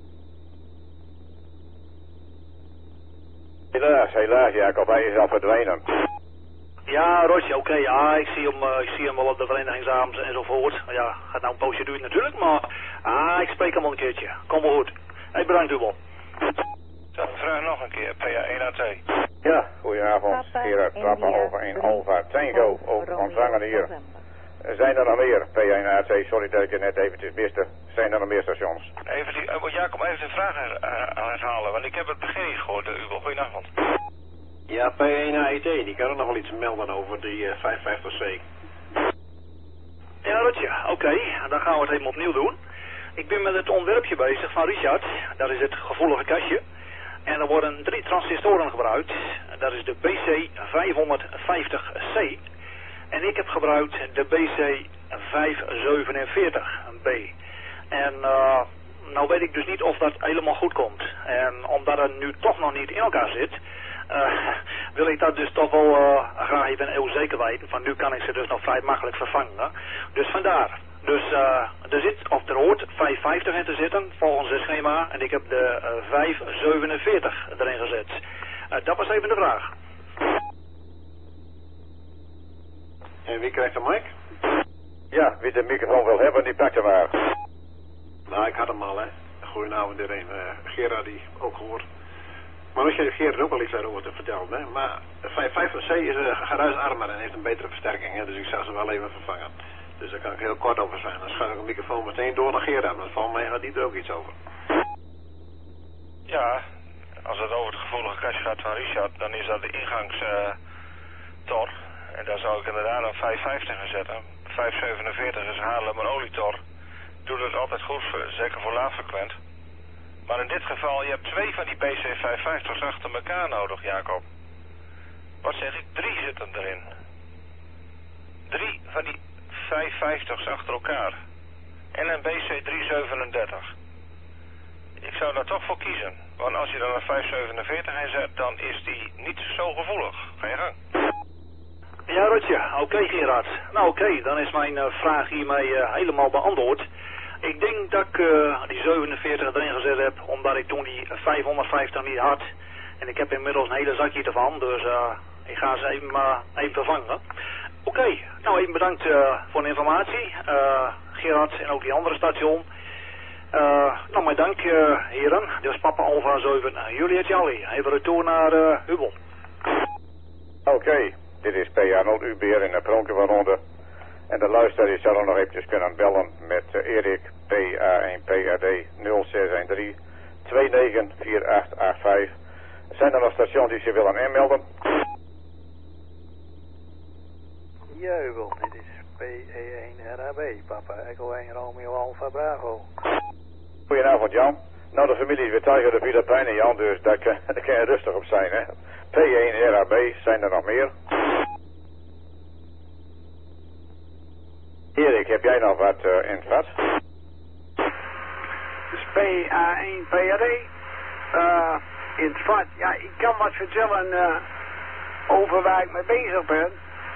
S1: Helaas Jacob, hij is al verdwenen.
S17: Ja, Rotje, oké, ja, ik zie hem wel op de verenigingsavond enzovoort. Ja, gaat nou een poosje duren natuurlijk, maar ik spreek hem al een keertje. Kom wel goed. Hey, bedankt Ubel.
S15: Vraag nog een keer, PA1A2.
S1: Ja, goedenavond. Gerard, Papa Alpha 1 Alpha Tango, ontvangen hier. Zijn er nog meer? P1AC, sorry dat ik je net eventjes miste. Zijn er nog meer stations?
S15: Jacob, even de vraag aan herhalen, want ik heb het begin niet gehoord, Ubel. Goedenavond.
S5: Ja, P1AET, die kan er nog wel iets melden over die 550C.
S17: Ja, Rutje, oké, dan gaan we het even opnieuw doen. Ik ben met het ontwerpje bezig van Richard, dat is het gevoelige kastje. En er worden 3 transistoren gebruikt, dat is de BC550C. En ik heb gebruikt de BC547B. En nou weet ik dus niet of dat helemaal goed komt. En omdat het nu toch nog niet in elkaar zit, wil ik dat dus toch wel graag even heel zeker weten. Van nu kan ik ze dus nog vrij makkelijk vervangen. Dus vandaar. Dus er zit, of er hoort 550 in te zitten, volgens het schema. En ik heb de 547 erin gezet. Dat was even de vraag.
S5: En wie krijgt de mic?
S1: Ja, wie de microfoon wil hebben, die pakt hem maar.
S5: Nou, ik had hem al, hè. Goedenavond iedereen. Gerard die ook gehoord. Maar misschien heeft Gerard ook wel iets daarover te vertellen, hè. Maar 550C is geruisarmer en heeft een betere versterking, hè. Dus ik zou ze wel even vervangen. Dus daar kan ik heel kort over zijn. Dan schuif ik de microfoon meteen door naar Gerard. Maar van mij gaat die er ook iets over.
S18: Ja, als het over het gevoelige kastje gaat van Richard, dan is dat de ingangstor. En daar zou ik inderdaad een 550 in zetten. 547 is Haarlem een olietor. Doet het altijd goed, zeker voor laagfrequent. Maar in dit geval, je hebt 2 van die BC550's achter elkaar nodig, Jacob. Wat zeg ik? 3 zitten erin. 3 van die 550's achter elkaar. En een BC337. Ik zou daar toch voor kiezen. Want als je er een 547 in zet, dan is die niet zo gevoelig. Ga je gang.
S17: Ja, Rutje. Oké, Gerard. Nou, oké, dan is mijn vraag hiermee helemaal beantwoord. Ik denk dat ik die 47 erin gezet heb, omdat ik toen die 550 niet had. En ik heb inmiddels een hele zakje ervan, dus ik ga ze even vervangen. Oké, nou even bedankt voor de informatie, Gerard en ook die andere station. Nou, mijn dank, heren. Dit was Papa Alpha 7, Juliet Charlie. Even retour naar Hubel.
S1: Oké, dit is PA0 UBR in de Pronkenwaarronde. En de luisteraar die zal nog eventjes kunnen bellen met Erik PA1 PRD 0613 294885. Zijn er nog stations die zich willen inmelden?
S6: Ja, Hubel, dit is PE1 RAB, Papa Echo 1 Romeo Alpha Bravo.
S1: Goedenavond, Jan. Nou, de familie is weer tegen de Filipijnen, Jan, dus daar kan je rustig op zijn, hè. P1 RAB, zijn er nog meer? Erik, heb jij nog wat in het vat?
S7: Dus PA1 PRD. In het vat. Ja, ik kan wat vertellen over waar ik mee bezig ben.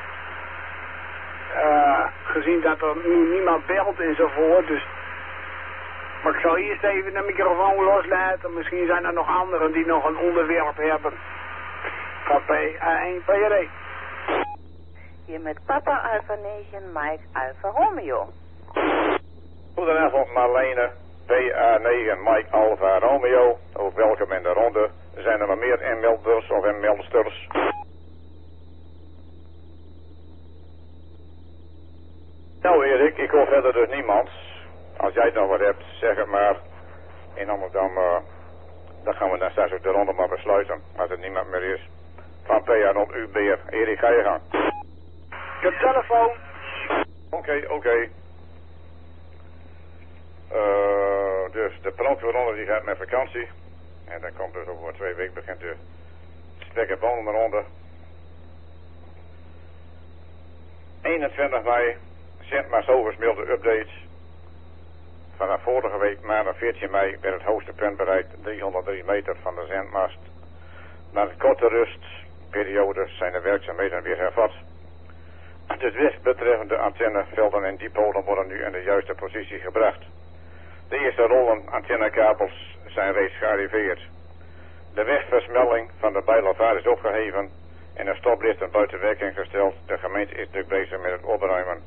S7: Gezien dat er nu niemand belt enzovoort, dus... Maar ik zal eerst even de microfoon loslaten. Misschien zijn er nog anderen die nog een onderwerp hebben. Van PA1 PRD.
S19: Hier met Papa Alpha 9, Mike Alpha Romeo.
S1: Goedenavond Marlene, PA9 Mike Alpha Romeo. Ook welkom in de ronde. Zijn er nog meer inmelders of inmeldsters? Nou Erik, ik hoor verder dus niemand. Als jij nog wat hebt, zeg het maar. En anders dan gaan we dan straks ook de ronde maar besluiten. Als er niemand meer is. Van PA0 UBR. Erik, ga je gang.
S7: De telefoon.
S1: Oké. Dus de brandweerronde die gaat met vakantie. En dan komt dus over 2 weken begint de spek- en bonenronde. 21 mei. Sint Maartens milde updates. Vanaf vorige week maandag 14 mei werd het hoogste punt bereikt, 303 meter van de zendmast. Na een korte rustperiode zijn de werkzaamheden weer hervat. De desbetreffende antennevelden en dipolen worden nu in de juiste positie gebracht. De eerste rollen antennekabels zijn reeds gearriveerd. De wegversmelling van de Bijlavaart is opgeheven en de stoplichten buiten werking gesteld. De gemeente is druk bezig met het opruimen.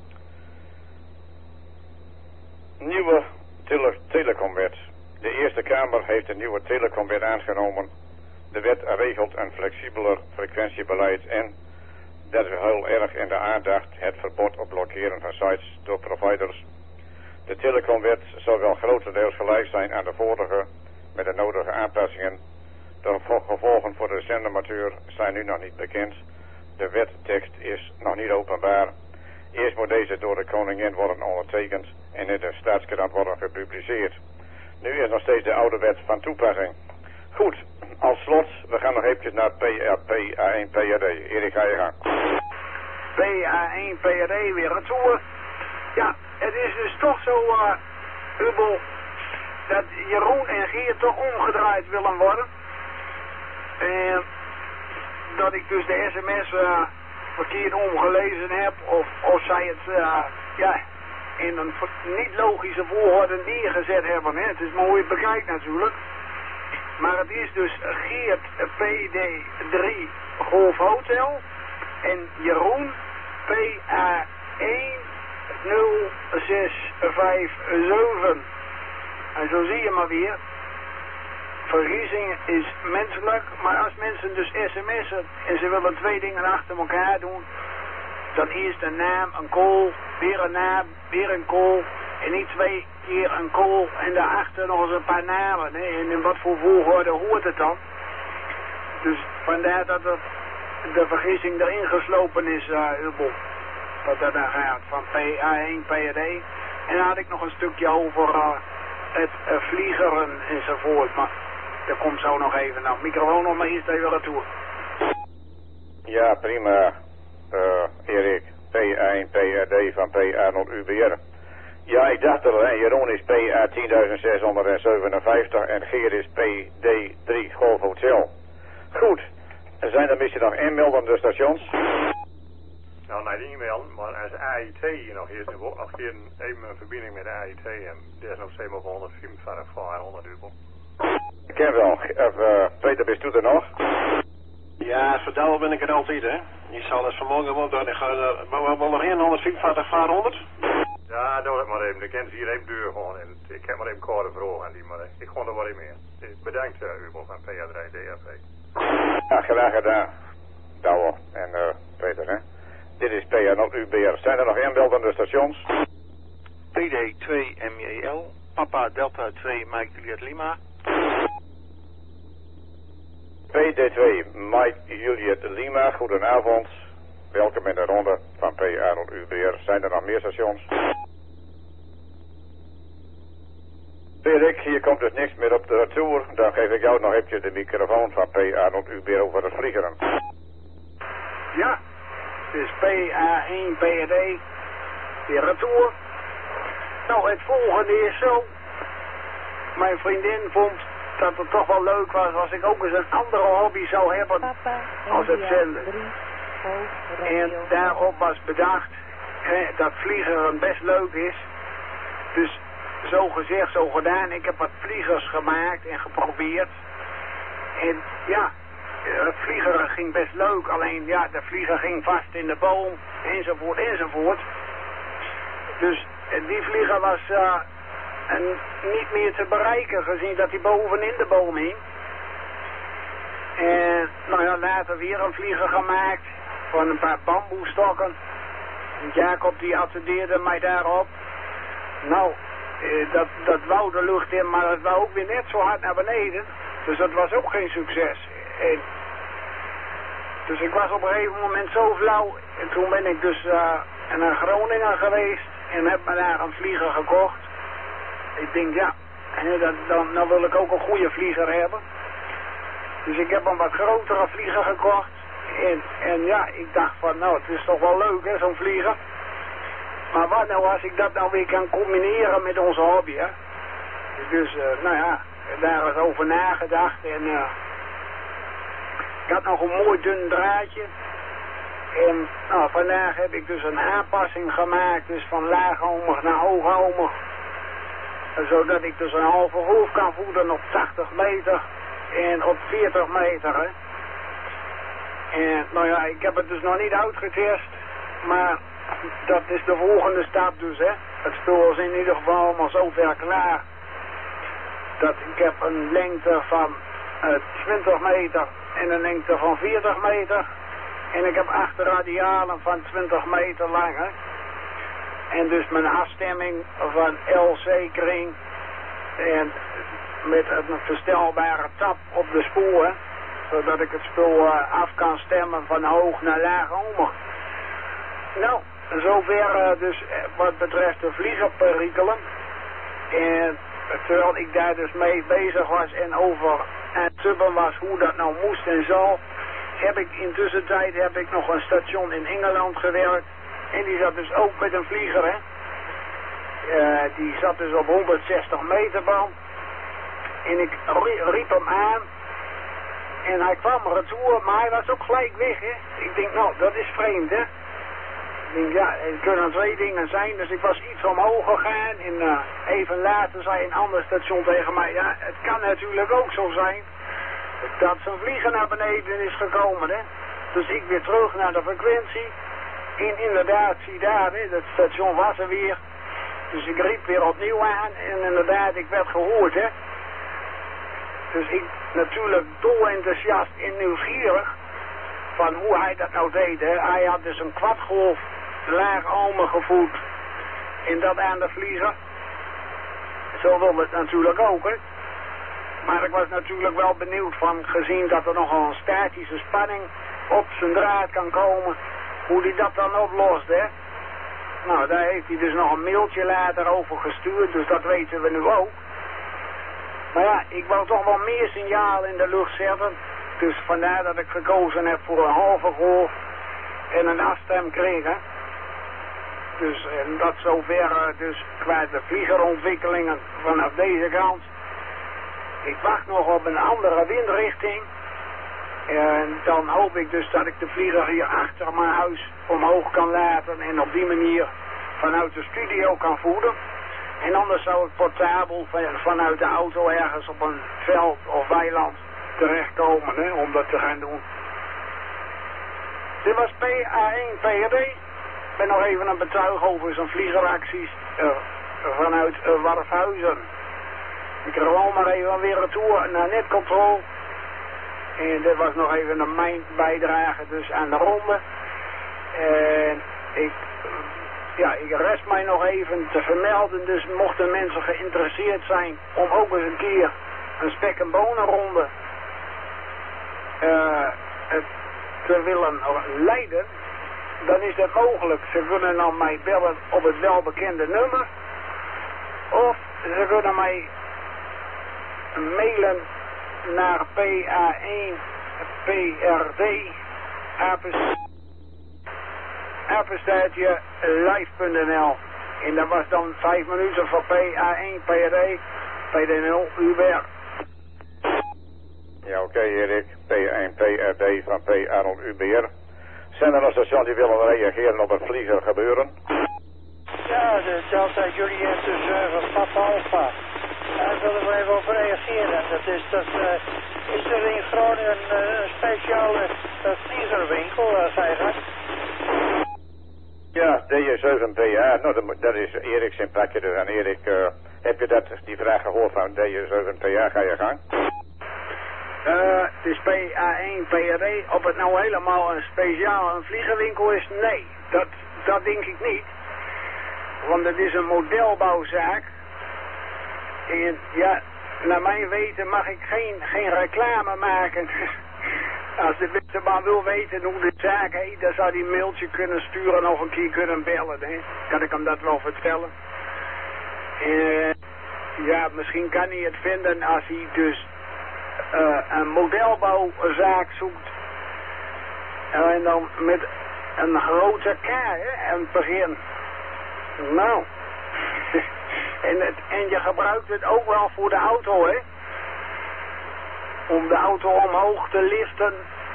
S1: Nieuwe telecomwet. De Eerste Kamer heeft de nieuwe telecomwet aangenomen. De wet regelt een flexibeler frequentiebeleid en, dat is heel erg in de aandacht, het verbod op blokkeren van sites door providers. De telecomwet zal wel grotendeels gelijk zijn aan de vorige, met de nodige aanpassingen. De gevolgen voor de zendermateur zijn nu nog niet bekend. De wettekst is nog niet openbaar. Eerst moet deze door de koningin worden ondertekend en in de staatskrant worden gepubliceerd. Nu is nog steeds de oude wet van toepassing. Goed, als slot, we gaan nog eventjes naar PA1 PRD. Erik, ga je gang.
S7: PA1 PRD weer retour. Ja, het is dus toch zo, Hubel, dat Jeroen en Geert toch omgedraaid willen worden. En dat ik dus de sms verkeerd omgelezen heb, of zij het, ja, in een niet logische volgorde neergezet hebben. Hè. Het is maar hoe je het bekijkt natuurlijk. Maar het is dus Geert PD3 Golf Hotel en Jeroen PA1 0657. En zo zie je maar weer. Vergissing is menselijk, maar als mensen dus sms'en en ze willen twee dingen achter elkaar doen, dan eerst een naam, een call, weer een naam, weer een call en niet twee keer een call en daarachter nog eens een paar namen. Hè? En in wat voor volgorde hoort het dan? Dus vandaar dat de vergissing erin geslopen is, Ubel. Wat dat daar gaat, van PA1, PAD. En dan had ik nog een stukje over het vliegeren enzovoort, maar dat komt zo nog even. Nou, microfoon nog maar eerst even retour.
S1: Ja, prima, Erik. P1, PRD van PA0UBR. Ja, ik dacht al, hè, Jeroen is PA 10.657 en Geert is PD3 Golf Hotel. Goed, er zijn er misschien nog inmeldende stations?
S15: Nou, naar de e-mail, maar als AIT nog eerst nog even een verbinding met de AIT en daar is nog 745 Ubel.
S1: Ik ken wel. Peter, bist u er nog?
S5: Ja, verdaal ben ik er altijd, hè. Je zal het vanmorgen wel doen. Ik ga er wel nog 145 400.
S15: Ja, doe het maar even. Ik ken hier even deur gewoon en ik heb maar even kort vragen aan die, maar ik ga er wel even meer. Bedankt, Ubel van PA3 DRP.
S1: Ja, graag gedaan. Douwe en Peter, hè. Dit is PA0UBR. Zijn er nog inbeeldende stations?
S12: PD2 MEL, Papa Delta 2 Mike Juliet Lima.
S1: PD2 Mike Juliet Lima, goedenavond. Welkom in de ronde van PA0UBR. Zijn er nog meer stations? Erik, hier komt dus niks meer op de retour. Dan geef ik jou nog eventjes de microfoon van PA0UBR over het vliegeren.
S7: Ja. Het is PA1 PRD, weer retour. Nou, het volgende is zo. Mijn vriendin vond dat het toch wel leuk was als ik ook eens een andere hobby zou hebben als het zenden. En daarop was bedacht dat vliegeren best leuk is. Dus zo gezegd, zo gedaan. Ik heb wat vliegers gemaakt en geprobeerd. En ja, het vliegeren ging best leuk, alleen ja, de vlieger ging vast in de boom, enzovoort, enzovoort. Dus die vlieger was niet meer te bereiken, gezien dat hij bovenin de boom hing. En nou ja, later weer een vlieger gemaakt van een paar bamboestokken. En Jacob die attendeerde mij daarop. Nou, dat wou de lucht in, maar dat wou ook weer net zo hard naar beneden. Dus dat was ook geen succes. Dus ik was op een gegeven moment zo flauw. En toen ben ik dus naar Groningen geweest. En heb me daar een vlieger gekocht. Ik denk ja, dan wil ik ook een goede vlieger hebben. Dus ik heb een wat grotere vlieger gekocht. En ja, ik dacht van nou, het is toch wel leuk hè, zo'n vlieger. Maar wat nou als ik dat nou weer kan combineren met onze hobby hè. Dus nou ja, daar is over nagedacht. En ik had nog een mooi dun draadje. En nou, vandaag heb ik dus een aanpassing gemaakt. Dus van laaghomig naar hooghomig. Zodat ik dus een halve golf kan voeden op 80 meter. En op 40 meter. Hè. En nou ja, ik heb het dus nog niet uitgetest. Maar dat is de volgende stap dus. Hè. Het spul is in ieder geval allemaal zover klaar. Dat ik heb een lengte van 20 meter en een lengte van 40 meter. En ik heb 8 radialen van 20 meter lang. Hè. En dus mijn afstemming van LC-kring. En met een verstelbare tap op de spoor. Zodat ik het spul af kan stemmen van hoog naar laag. Nou, zover dus wat betreft de vliegerperikelen. En terwijl ik daar dus mee bezig was en over aan het subben was hoe dat nou moest en zal, heb ik intussen nog een station in Engeland gewerkt. En die zat dus ook met een vlieger, hè. Die zat dus op 160 meter band. En ik riep hem aan. En hij kwam retour, maar hij was ook gelijk weg, hè. Ik denk, nou, dat is vreemd, hè. Ik denk, ja, het kunnen twee dingen zijn. Dus ik was iets omhoog gegaan en even later zei een ander station tegen mij, ja, het kan natuurlijk ook zo zijn dat zijn vlieger naar beneden is gekomen, hè. Dus ik weer terug naar de frequentie. En inderdaad, zie daar, hè, dat station was er weer. Dus ik riep weer opnieuw aan en inderdaad, ik werd gehoord, hè. Dus ik natuurlijk dolenthousiast en nieuwsgierig van hoe hij dat nou deed, hè. Hij had dus een kwartgolf laag almen gevoed en dat aan de vlieger. Zo wilde het natuurlijk ook, hè. Maar ik was natuurlijk wel benieuwd van, gezien dat er nogal een statische spanning op zijn draad kan komen, hoe hij dat dan oplost, hè. Nou, daar heeft hij dus nog een mailtje later over gestuurd, dus dat weten we nu ook. Maar ja, ik wou toch wel meer signaal in de lucht zetten, dus vandaar dat ik gekozen heb voor een halve golf en een afstem kreeg, hè. Dus en dat zover dus qua de vliegerontwikkelingen vanaf deze kant. Ik wacht nog op een andere windrichting. En dan hoop ik dus dat ik de vlieger hier achter mijn huis omhoog kan laten en op die manier vanuit de studio kan voeden. En anders zou ik portabel vanuit de auto ergens op een veld of weiland terechtkomen, hè, om dat te gaan doen. Dit was PA1 PRD. Ik ben nog even aan het betuigen over zijn vliegeracties vanuit Warfhuizen. Ik rol maar even weer retour naar netcontrol. En dit was nog even mijn bijdrage dus aan de ronde. En ik rest mij nog even te vermelden. Dus mochten mensen geïnteresseerd zijn om ook eens een keer een spek- en bonenronde te willen leiden, dan is dat mogelijk. Ze kunnen dan mij bellen op het welbekende nummer. Of ze kunnen mij mailen naar PA1 PRD apenstaartje live.nl. En dat was dan 5 minuten voor PA1 PRD PD0 Uber.
S1: Ja, oké, Erik. P1 PRD van P Arnold UBR. Zijn er nog stations die willen reageren op het vlieger gebeuren?
S6: Ja, de Delta Juliet dus van Papa Alpha. Daar willen we even over reageren. Dat is er in Groningen een speciale vliegerwinkel, zei hij.
S1: Ja, DJ7PA, nou dat is Erik zijn pakje dus aan Erik. Heb je die vraag gehoord van DJ7PA, ga je gang?
S7: Het is PA1 PRD. Of het nou helemaal een vliegerwinkel is, nee, dat denk ik niet. Want het is een modelbouwzaak. En ja, naar mijn weten mag ik geen reclame maken. Als de beste man wil weten hoe de zaak heet, dan zou hij een mailtje kunnen sturen of een keer kunnen bellen. Hè. Kan ik hem dat wel vertellen. Ja, misschien kan hij het vinden als hij dus een modelbouwzaak zoekt. En dan met een grote K, hè, aan het begin. Nou. En je gebruikt het ook wel voor de auto, hè. Om de auto omhoog te liften.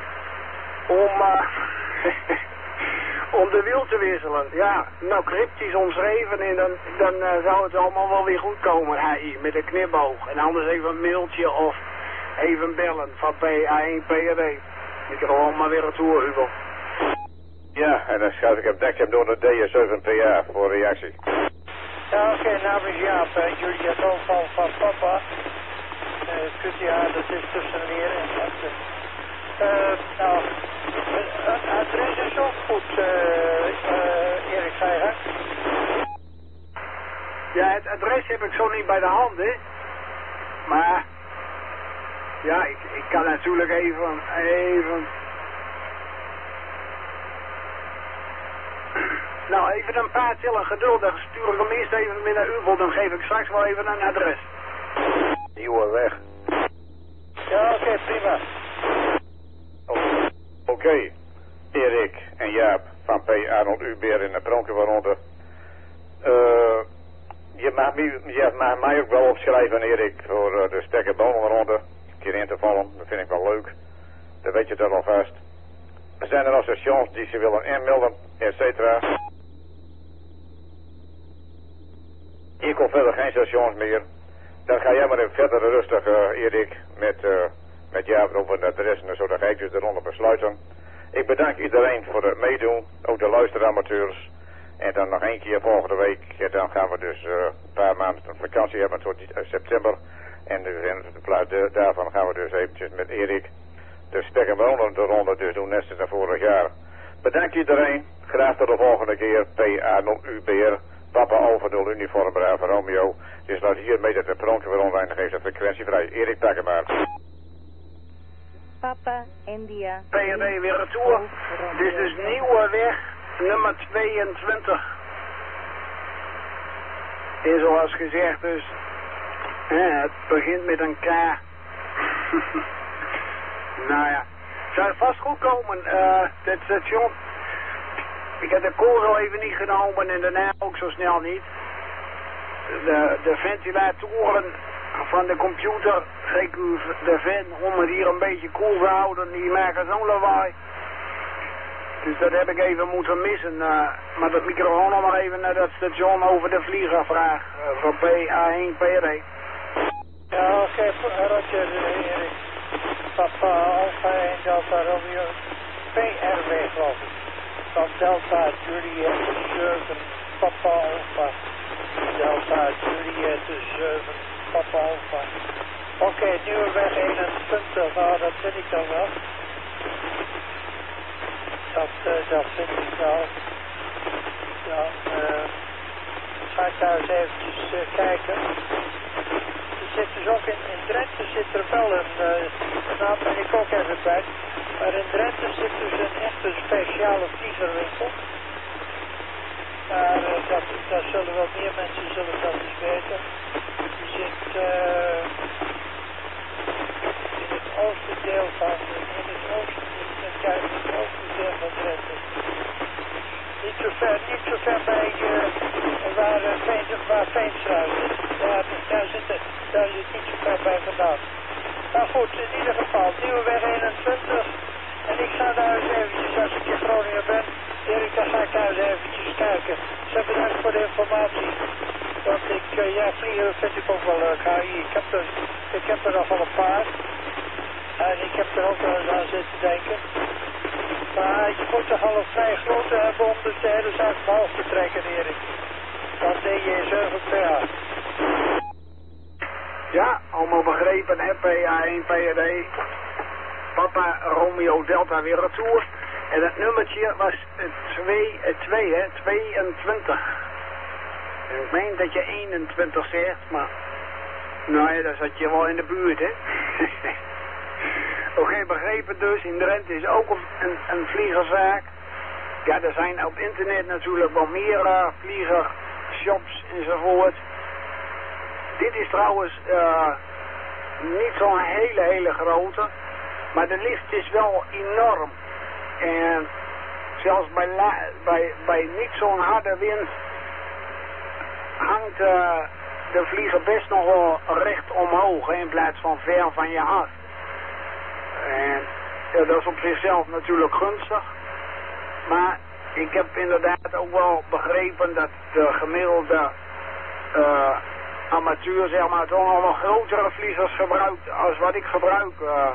S7: Om de wiel te wisselen. Ja, nou cryptisch omschreven en dan zou het allemaal wel weer goed komen. Hij met een knipoog. En anders even een mailtje of even bellen van PA1 PRD. Ik heb gewoon maar weer een tour, Hugo.
S1: Ja, en dan schuif ik hem dekje door de DJ7PA voor reactie.
S6: Ja, oké, namens Jaap, jullie het overval van papa. Kunt u haar, dat is tussen meer en dat. Nou, het adres is ook goed, Erik Zeiger.
S7: Ja, het adres heb ik zo niet bij de hand, hè. Maar, ja, ik kan natuurlijk even... Nou, even een paar tellen geduld, dan stuur ik hem eerst even weer naar Ubel, dan geef ik straks wel even een adres.
S1: Nieuwe weg.
S6: Ja, oké, prima.
S1: Oké, Erik en Jaap van P. Arnold UBR in de Pronkenwaronde. Je mag mij ook wel opschrijven, Erik, voor de Stekker Bonenwaronde. Een keer in te vallen, dat vind ik wel leuk. Dan weet je het alvast. Zijn er nog stations die ze willen inmelden, et cetera? Ik hoef verder geen stations meer. Dan ga jij maar even verder rustig, Erik, met jou over de adressen en zo. Dan ga ik dus de ronde besluiten. Ik bedank iedereen voor het meedoen, ook de luisteramateurs. En dan nog één keer volgende week, en dan gaan we dus een paar maanden een vakantie hebben tot september. En dus in plaats daarvan gaan we dus eventjes met Erik de spek en bonen de ronde dus doen, net als vorig jaar. Bedankt iedereen, graag tot de volgende keer. PA0UBR, Papa Alfa 0 Uniform Bravo Romeo. Dus laat hiermee dat de pronken weer oneindig is en frequentievrij. Erik, pak hem maar.
S19: Papa India.
S7: PRD weer retour. Dit is dus nieuwe weg, nummer 22. En zoals gezegd dus, het begint met een K. Nou ja, het zou vast goed komen, dit station. Ik heb de koers al even niet genomen en daarna ook zo snel niet. De ventilatoren van de computer, GQ de vent, om het hier een beetje koel te houden, die maken zo'n lawaai. Dus dat heb ik even moeten missen. Maar dat microfoon nog maar even naar dat station over de vlieger vraag van PA1 PRD.
S6: Ja, oké, Roger, Erik. Papa Alpha 1 Delta Romeo PRW geloof ik. Van Delta Juliet 7 Papa Alpha. Delta Juliet 7 Papa Alpha. Oké, nieuwe weg 21. Nou, dat vind ik dan wel. Dat vind ik wel. Dan ga ik daar eens eventjes kijken. Er zit dus ook in Drenthe zit er wel een naam ben ik ook even bij. Maar in Drenthe zit dus een echte speciale vliegerwinkel. Maar dat zullen wel meer mensen zullen dat eens weten. Die zit in het oostendeel van Drenthe. Niet zo ver bij waar Veenstraat zit. Daar zit niet zo ver bij vandaan. Maar goed, in ieder geval, nieuwe weg 21. En ik ga daar eens eventjes, als ik in Groningen ben, Erik, dan ga ik daar eens eventjes kijken. Zo bedankt voor de informatie. Want vliegen vind ik ook wel leuk. Ik heb er nog wel een paar. En ik heb er ook wel eens aan zitten denken. Maar je moet toch al een vrij grote hebben om de hele zaak omhoog te trekken, Erik. Dat DJ7PA.
S7: Ja, allemaal begrepen, hè, PA1 PRD. Papa Romeo Delta weer retour. En het nummertje was 22. En ik meen dat je 21 zegt, maar... Nou ja, daar zat je wel in de buurt, hè. Oké, begrepen dus. In Drenthe is ook een vliegerzaak. Ja, er zijn op internet natuurlijk wel meer vliegershops enzovoort. Dit is trouwens niet zo'n hele grote. Maar de lift is wel enorm. En zelfs bij niet zo'n harde wind hangt de vlieger best nog wel recht omhoog, hè, in plaats van ver van je af. En ja, dat is op zichzelf natuurlijk gunstig. Maar ik heb inderdaad ook wel begrepen dat de gemiddelde amateur, zeg maar, toch nog grotere vliegers gebruikt als wat ik gebruik.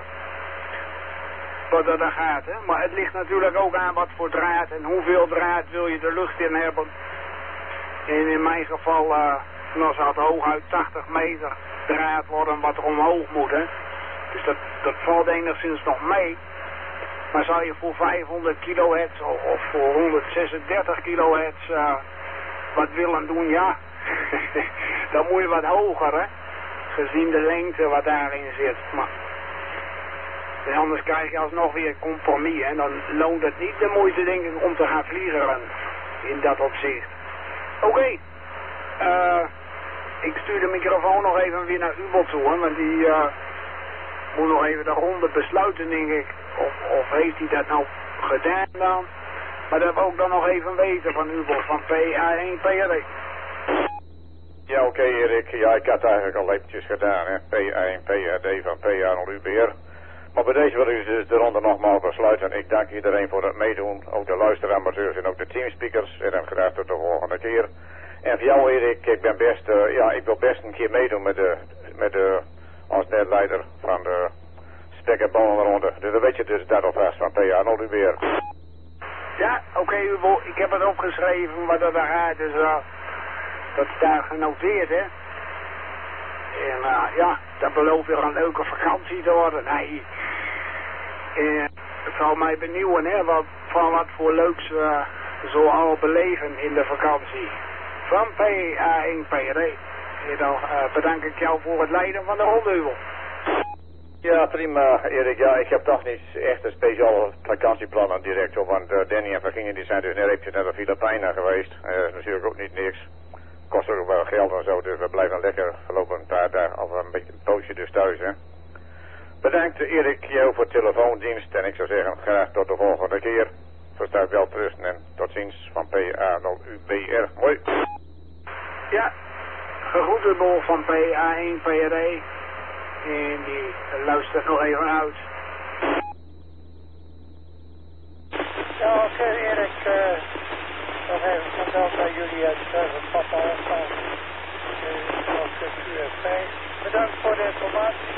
S7: Wat er dan gaat, hè. Maar het ligt natuurlijk ook aan wat voor draad en hoeveel draad wil je de lucht in hebben. En in mijn geval, dan zal het hooguit 80 meter draad worden wat er omhoog moet, hè. Dus dat valt enigszins nog mee. Maar zou je voor 500 kilohertz of voor 136 kilohertz wat willen doen, ja. Dan moet je wat hoger, hè. Gezien de lengte wat daarin zit. Maar en anders krijg je alsnog weer een compromis. En dan loont het niet de moeite, denk ik, om te gaan vliegen in dat opzicht. Oké. Ik stuur de microfoon nog even weer naar Ubel toe, hè, want die moet nog even de ronde besluiten, denk ik. Of heeft hij dat nou gedaan dan? Maar dat wil ik dan nog even weten van Ubel, van PA1 PRD.
S1: Ja, oké, Erik. Ja, ik had eigenlijk al eventjes gedaan, hè. PA1 PRD van PA0UBR. Maar bij deze wil ik dus de ronde nogmaals besluiten. Ik dank iedereen voor het meedoen. Ook de luisteramateurs en ook de teamspeakers. En dan graag tot de volgende keer. En voor jou Erik, ik ben best, ik wil best een keer meedoen met als netleider van de spek- en bonenronde. Dus dan weet je dus dat alvast van PA 0 weer.
S7: Ja, oké, Hugo, ik heb het opgeschreven wat er gaat, dus dat is daar genoteerd, hè. En ja, dat belooft weer een leuke vakantie te worden. Nee, het zal mij benieuwen, hè, wat voor leuks we zo al beleven in de vakantie. Van PA1 PRD. En dan bedank ik jou voor het leiden van de ronde.
S1: Ja, prima Erik. Ja, ik heb toch niet echt een speciaal vakantieplannen direct op. Want Danny en Virginia die zijn dus net eventjes naar de Filipijnen geweest. Dat is natuurlijk ook niet niks. Kost ook wel geld en zo, dus we blijven lekker voorlopig een paar dagen of een beetje een poosje dus thuis, hè. Bedankt Erik jou voor telefoondienst en ik zou zeggen graag tot de volgende keer. Verstaat wel trusten en tot ziens van PA0UBR. Hoi.
S7: Ja, gegroeten Bol van PA1 PRD. En die luistert nog even uit.
S6: Ja, oké Erik, nog even van Delta Juliet, papa Alfa, of de QFP. Bedankt voor de informatie,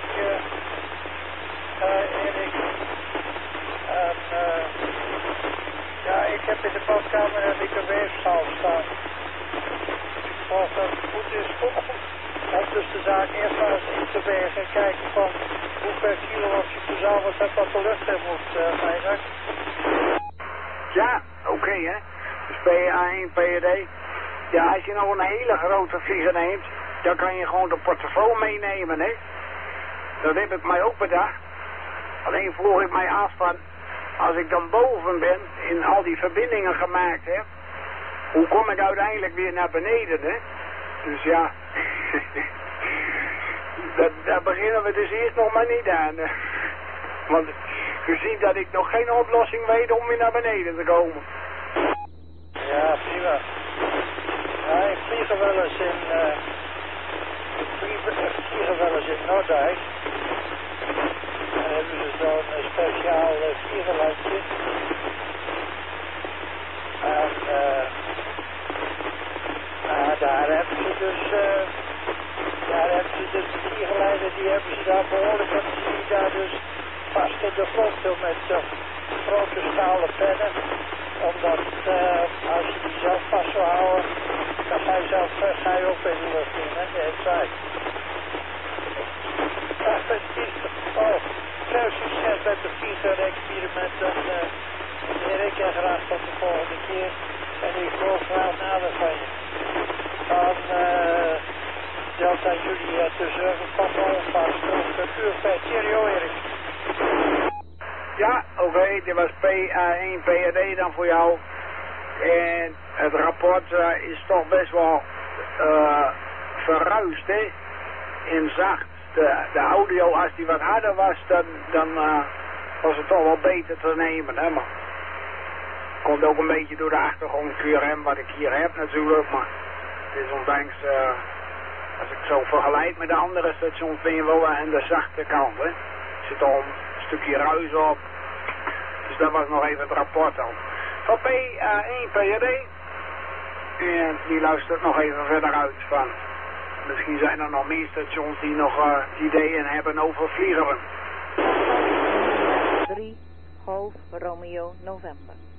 S6: Erik. En ja, ik heb in de badkamer een weefschaal staan. Als dat goed is, om dus de zaak eerst maar eens in te wegen en kijken van hoeveel kilowatt je verzameld hebt dat de lucht in moet, eigenlijk.
S7: Ja, oké, hè. Dus PA1, PRD. Ja, als je nou een hele grote vlieger neemt, dan kan je gewoon de portofoon meenemen, hè. Dat heb ik mij ook bedacht. Alleen vroeg ik mij af van, als ik dan boven ben en al die verbindingen gemaakt heb, hoe kom ik uiteindelijk weer naar beneden, hè? Dus ja, daar beginnen we dus eerst nog maar niet aan. Want u ziet dat ik nog geen oplossing weet om weer naar beneden te komen.
S6: Ja, prima. Ja, ik vlieg er wel eens in, Noordijk. Dan hebben ze zo'n speciaal vliegerlandje. En daar hebben ze dus, de vliegerleider, die hebben ze daar behoorlijk, hebben ze die daar dus vast in de vlot met grote stalen pennen. Omdat als je die zelf vast zou houden, dan ga je ook in de lucht in, hè, de hele tijd. Veel succes met de vliegerexperimenten, Erik, en graag tot de volgende keer. En ik hoor graag nader van je. Van Delta Juliet, dus Papa Alfa, QFP. Cheerio, Erik.
S7: Ja, oké, dit was PA1 PRD dan voor jou. En het rapport is toch best wel verruisd, hè. En zacht. De audio, als die wat harder was, dan was het toch wel beter te nemen, hè. Maar komt ook een beetje door de achtergrond QRM wat ik hier heb natuurlijk. Maar het is ondanks, als ik zo vergelijk met de andere stations, ben je wel aan de zachte kant, hè. Er zit al een stukje ruis op. Dus dat was nog even het rapport dan. Van PA1 PRD. En die luistert nog even verder uit van. Misschien zijn er nog meer stations die nog ideeën hebben over vliegeren.
S19: 3 Golf Romeo November.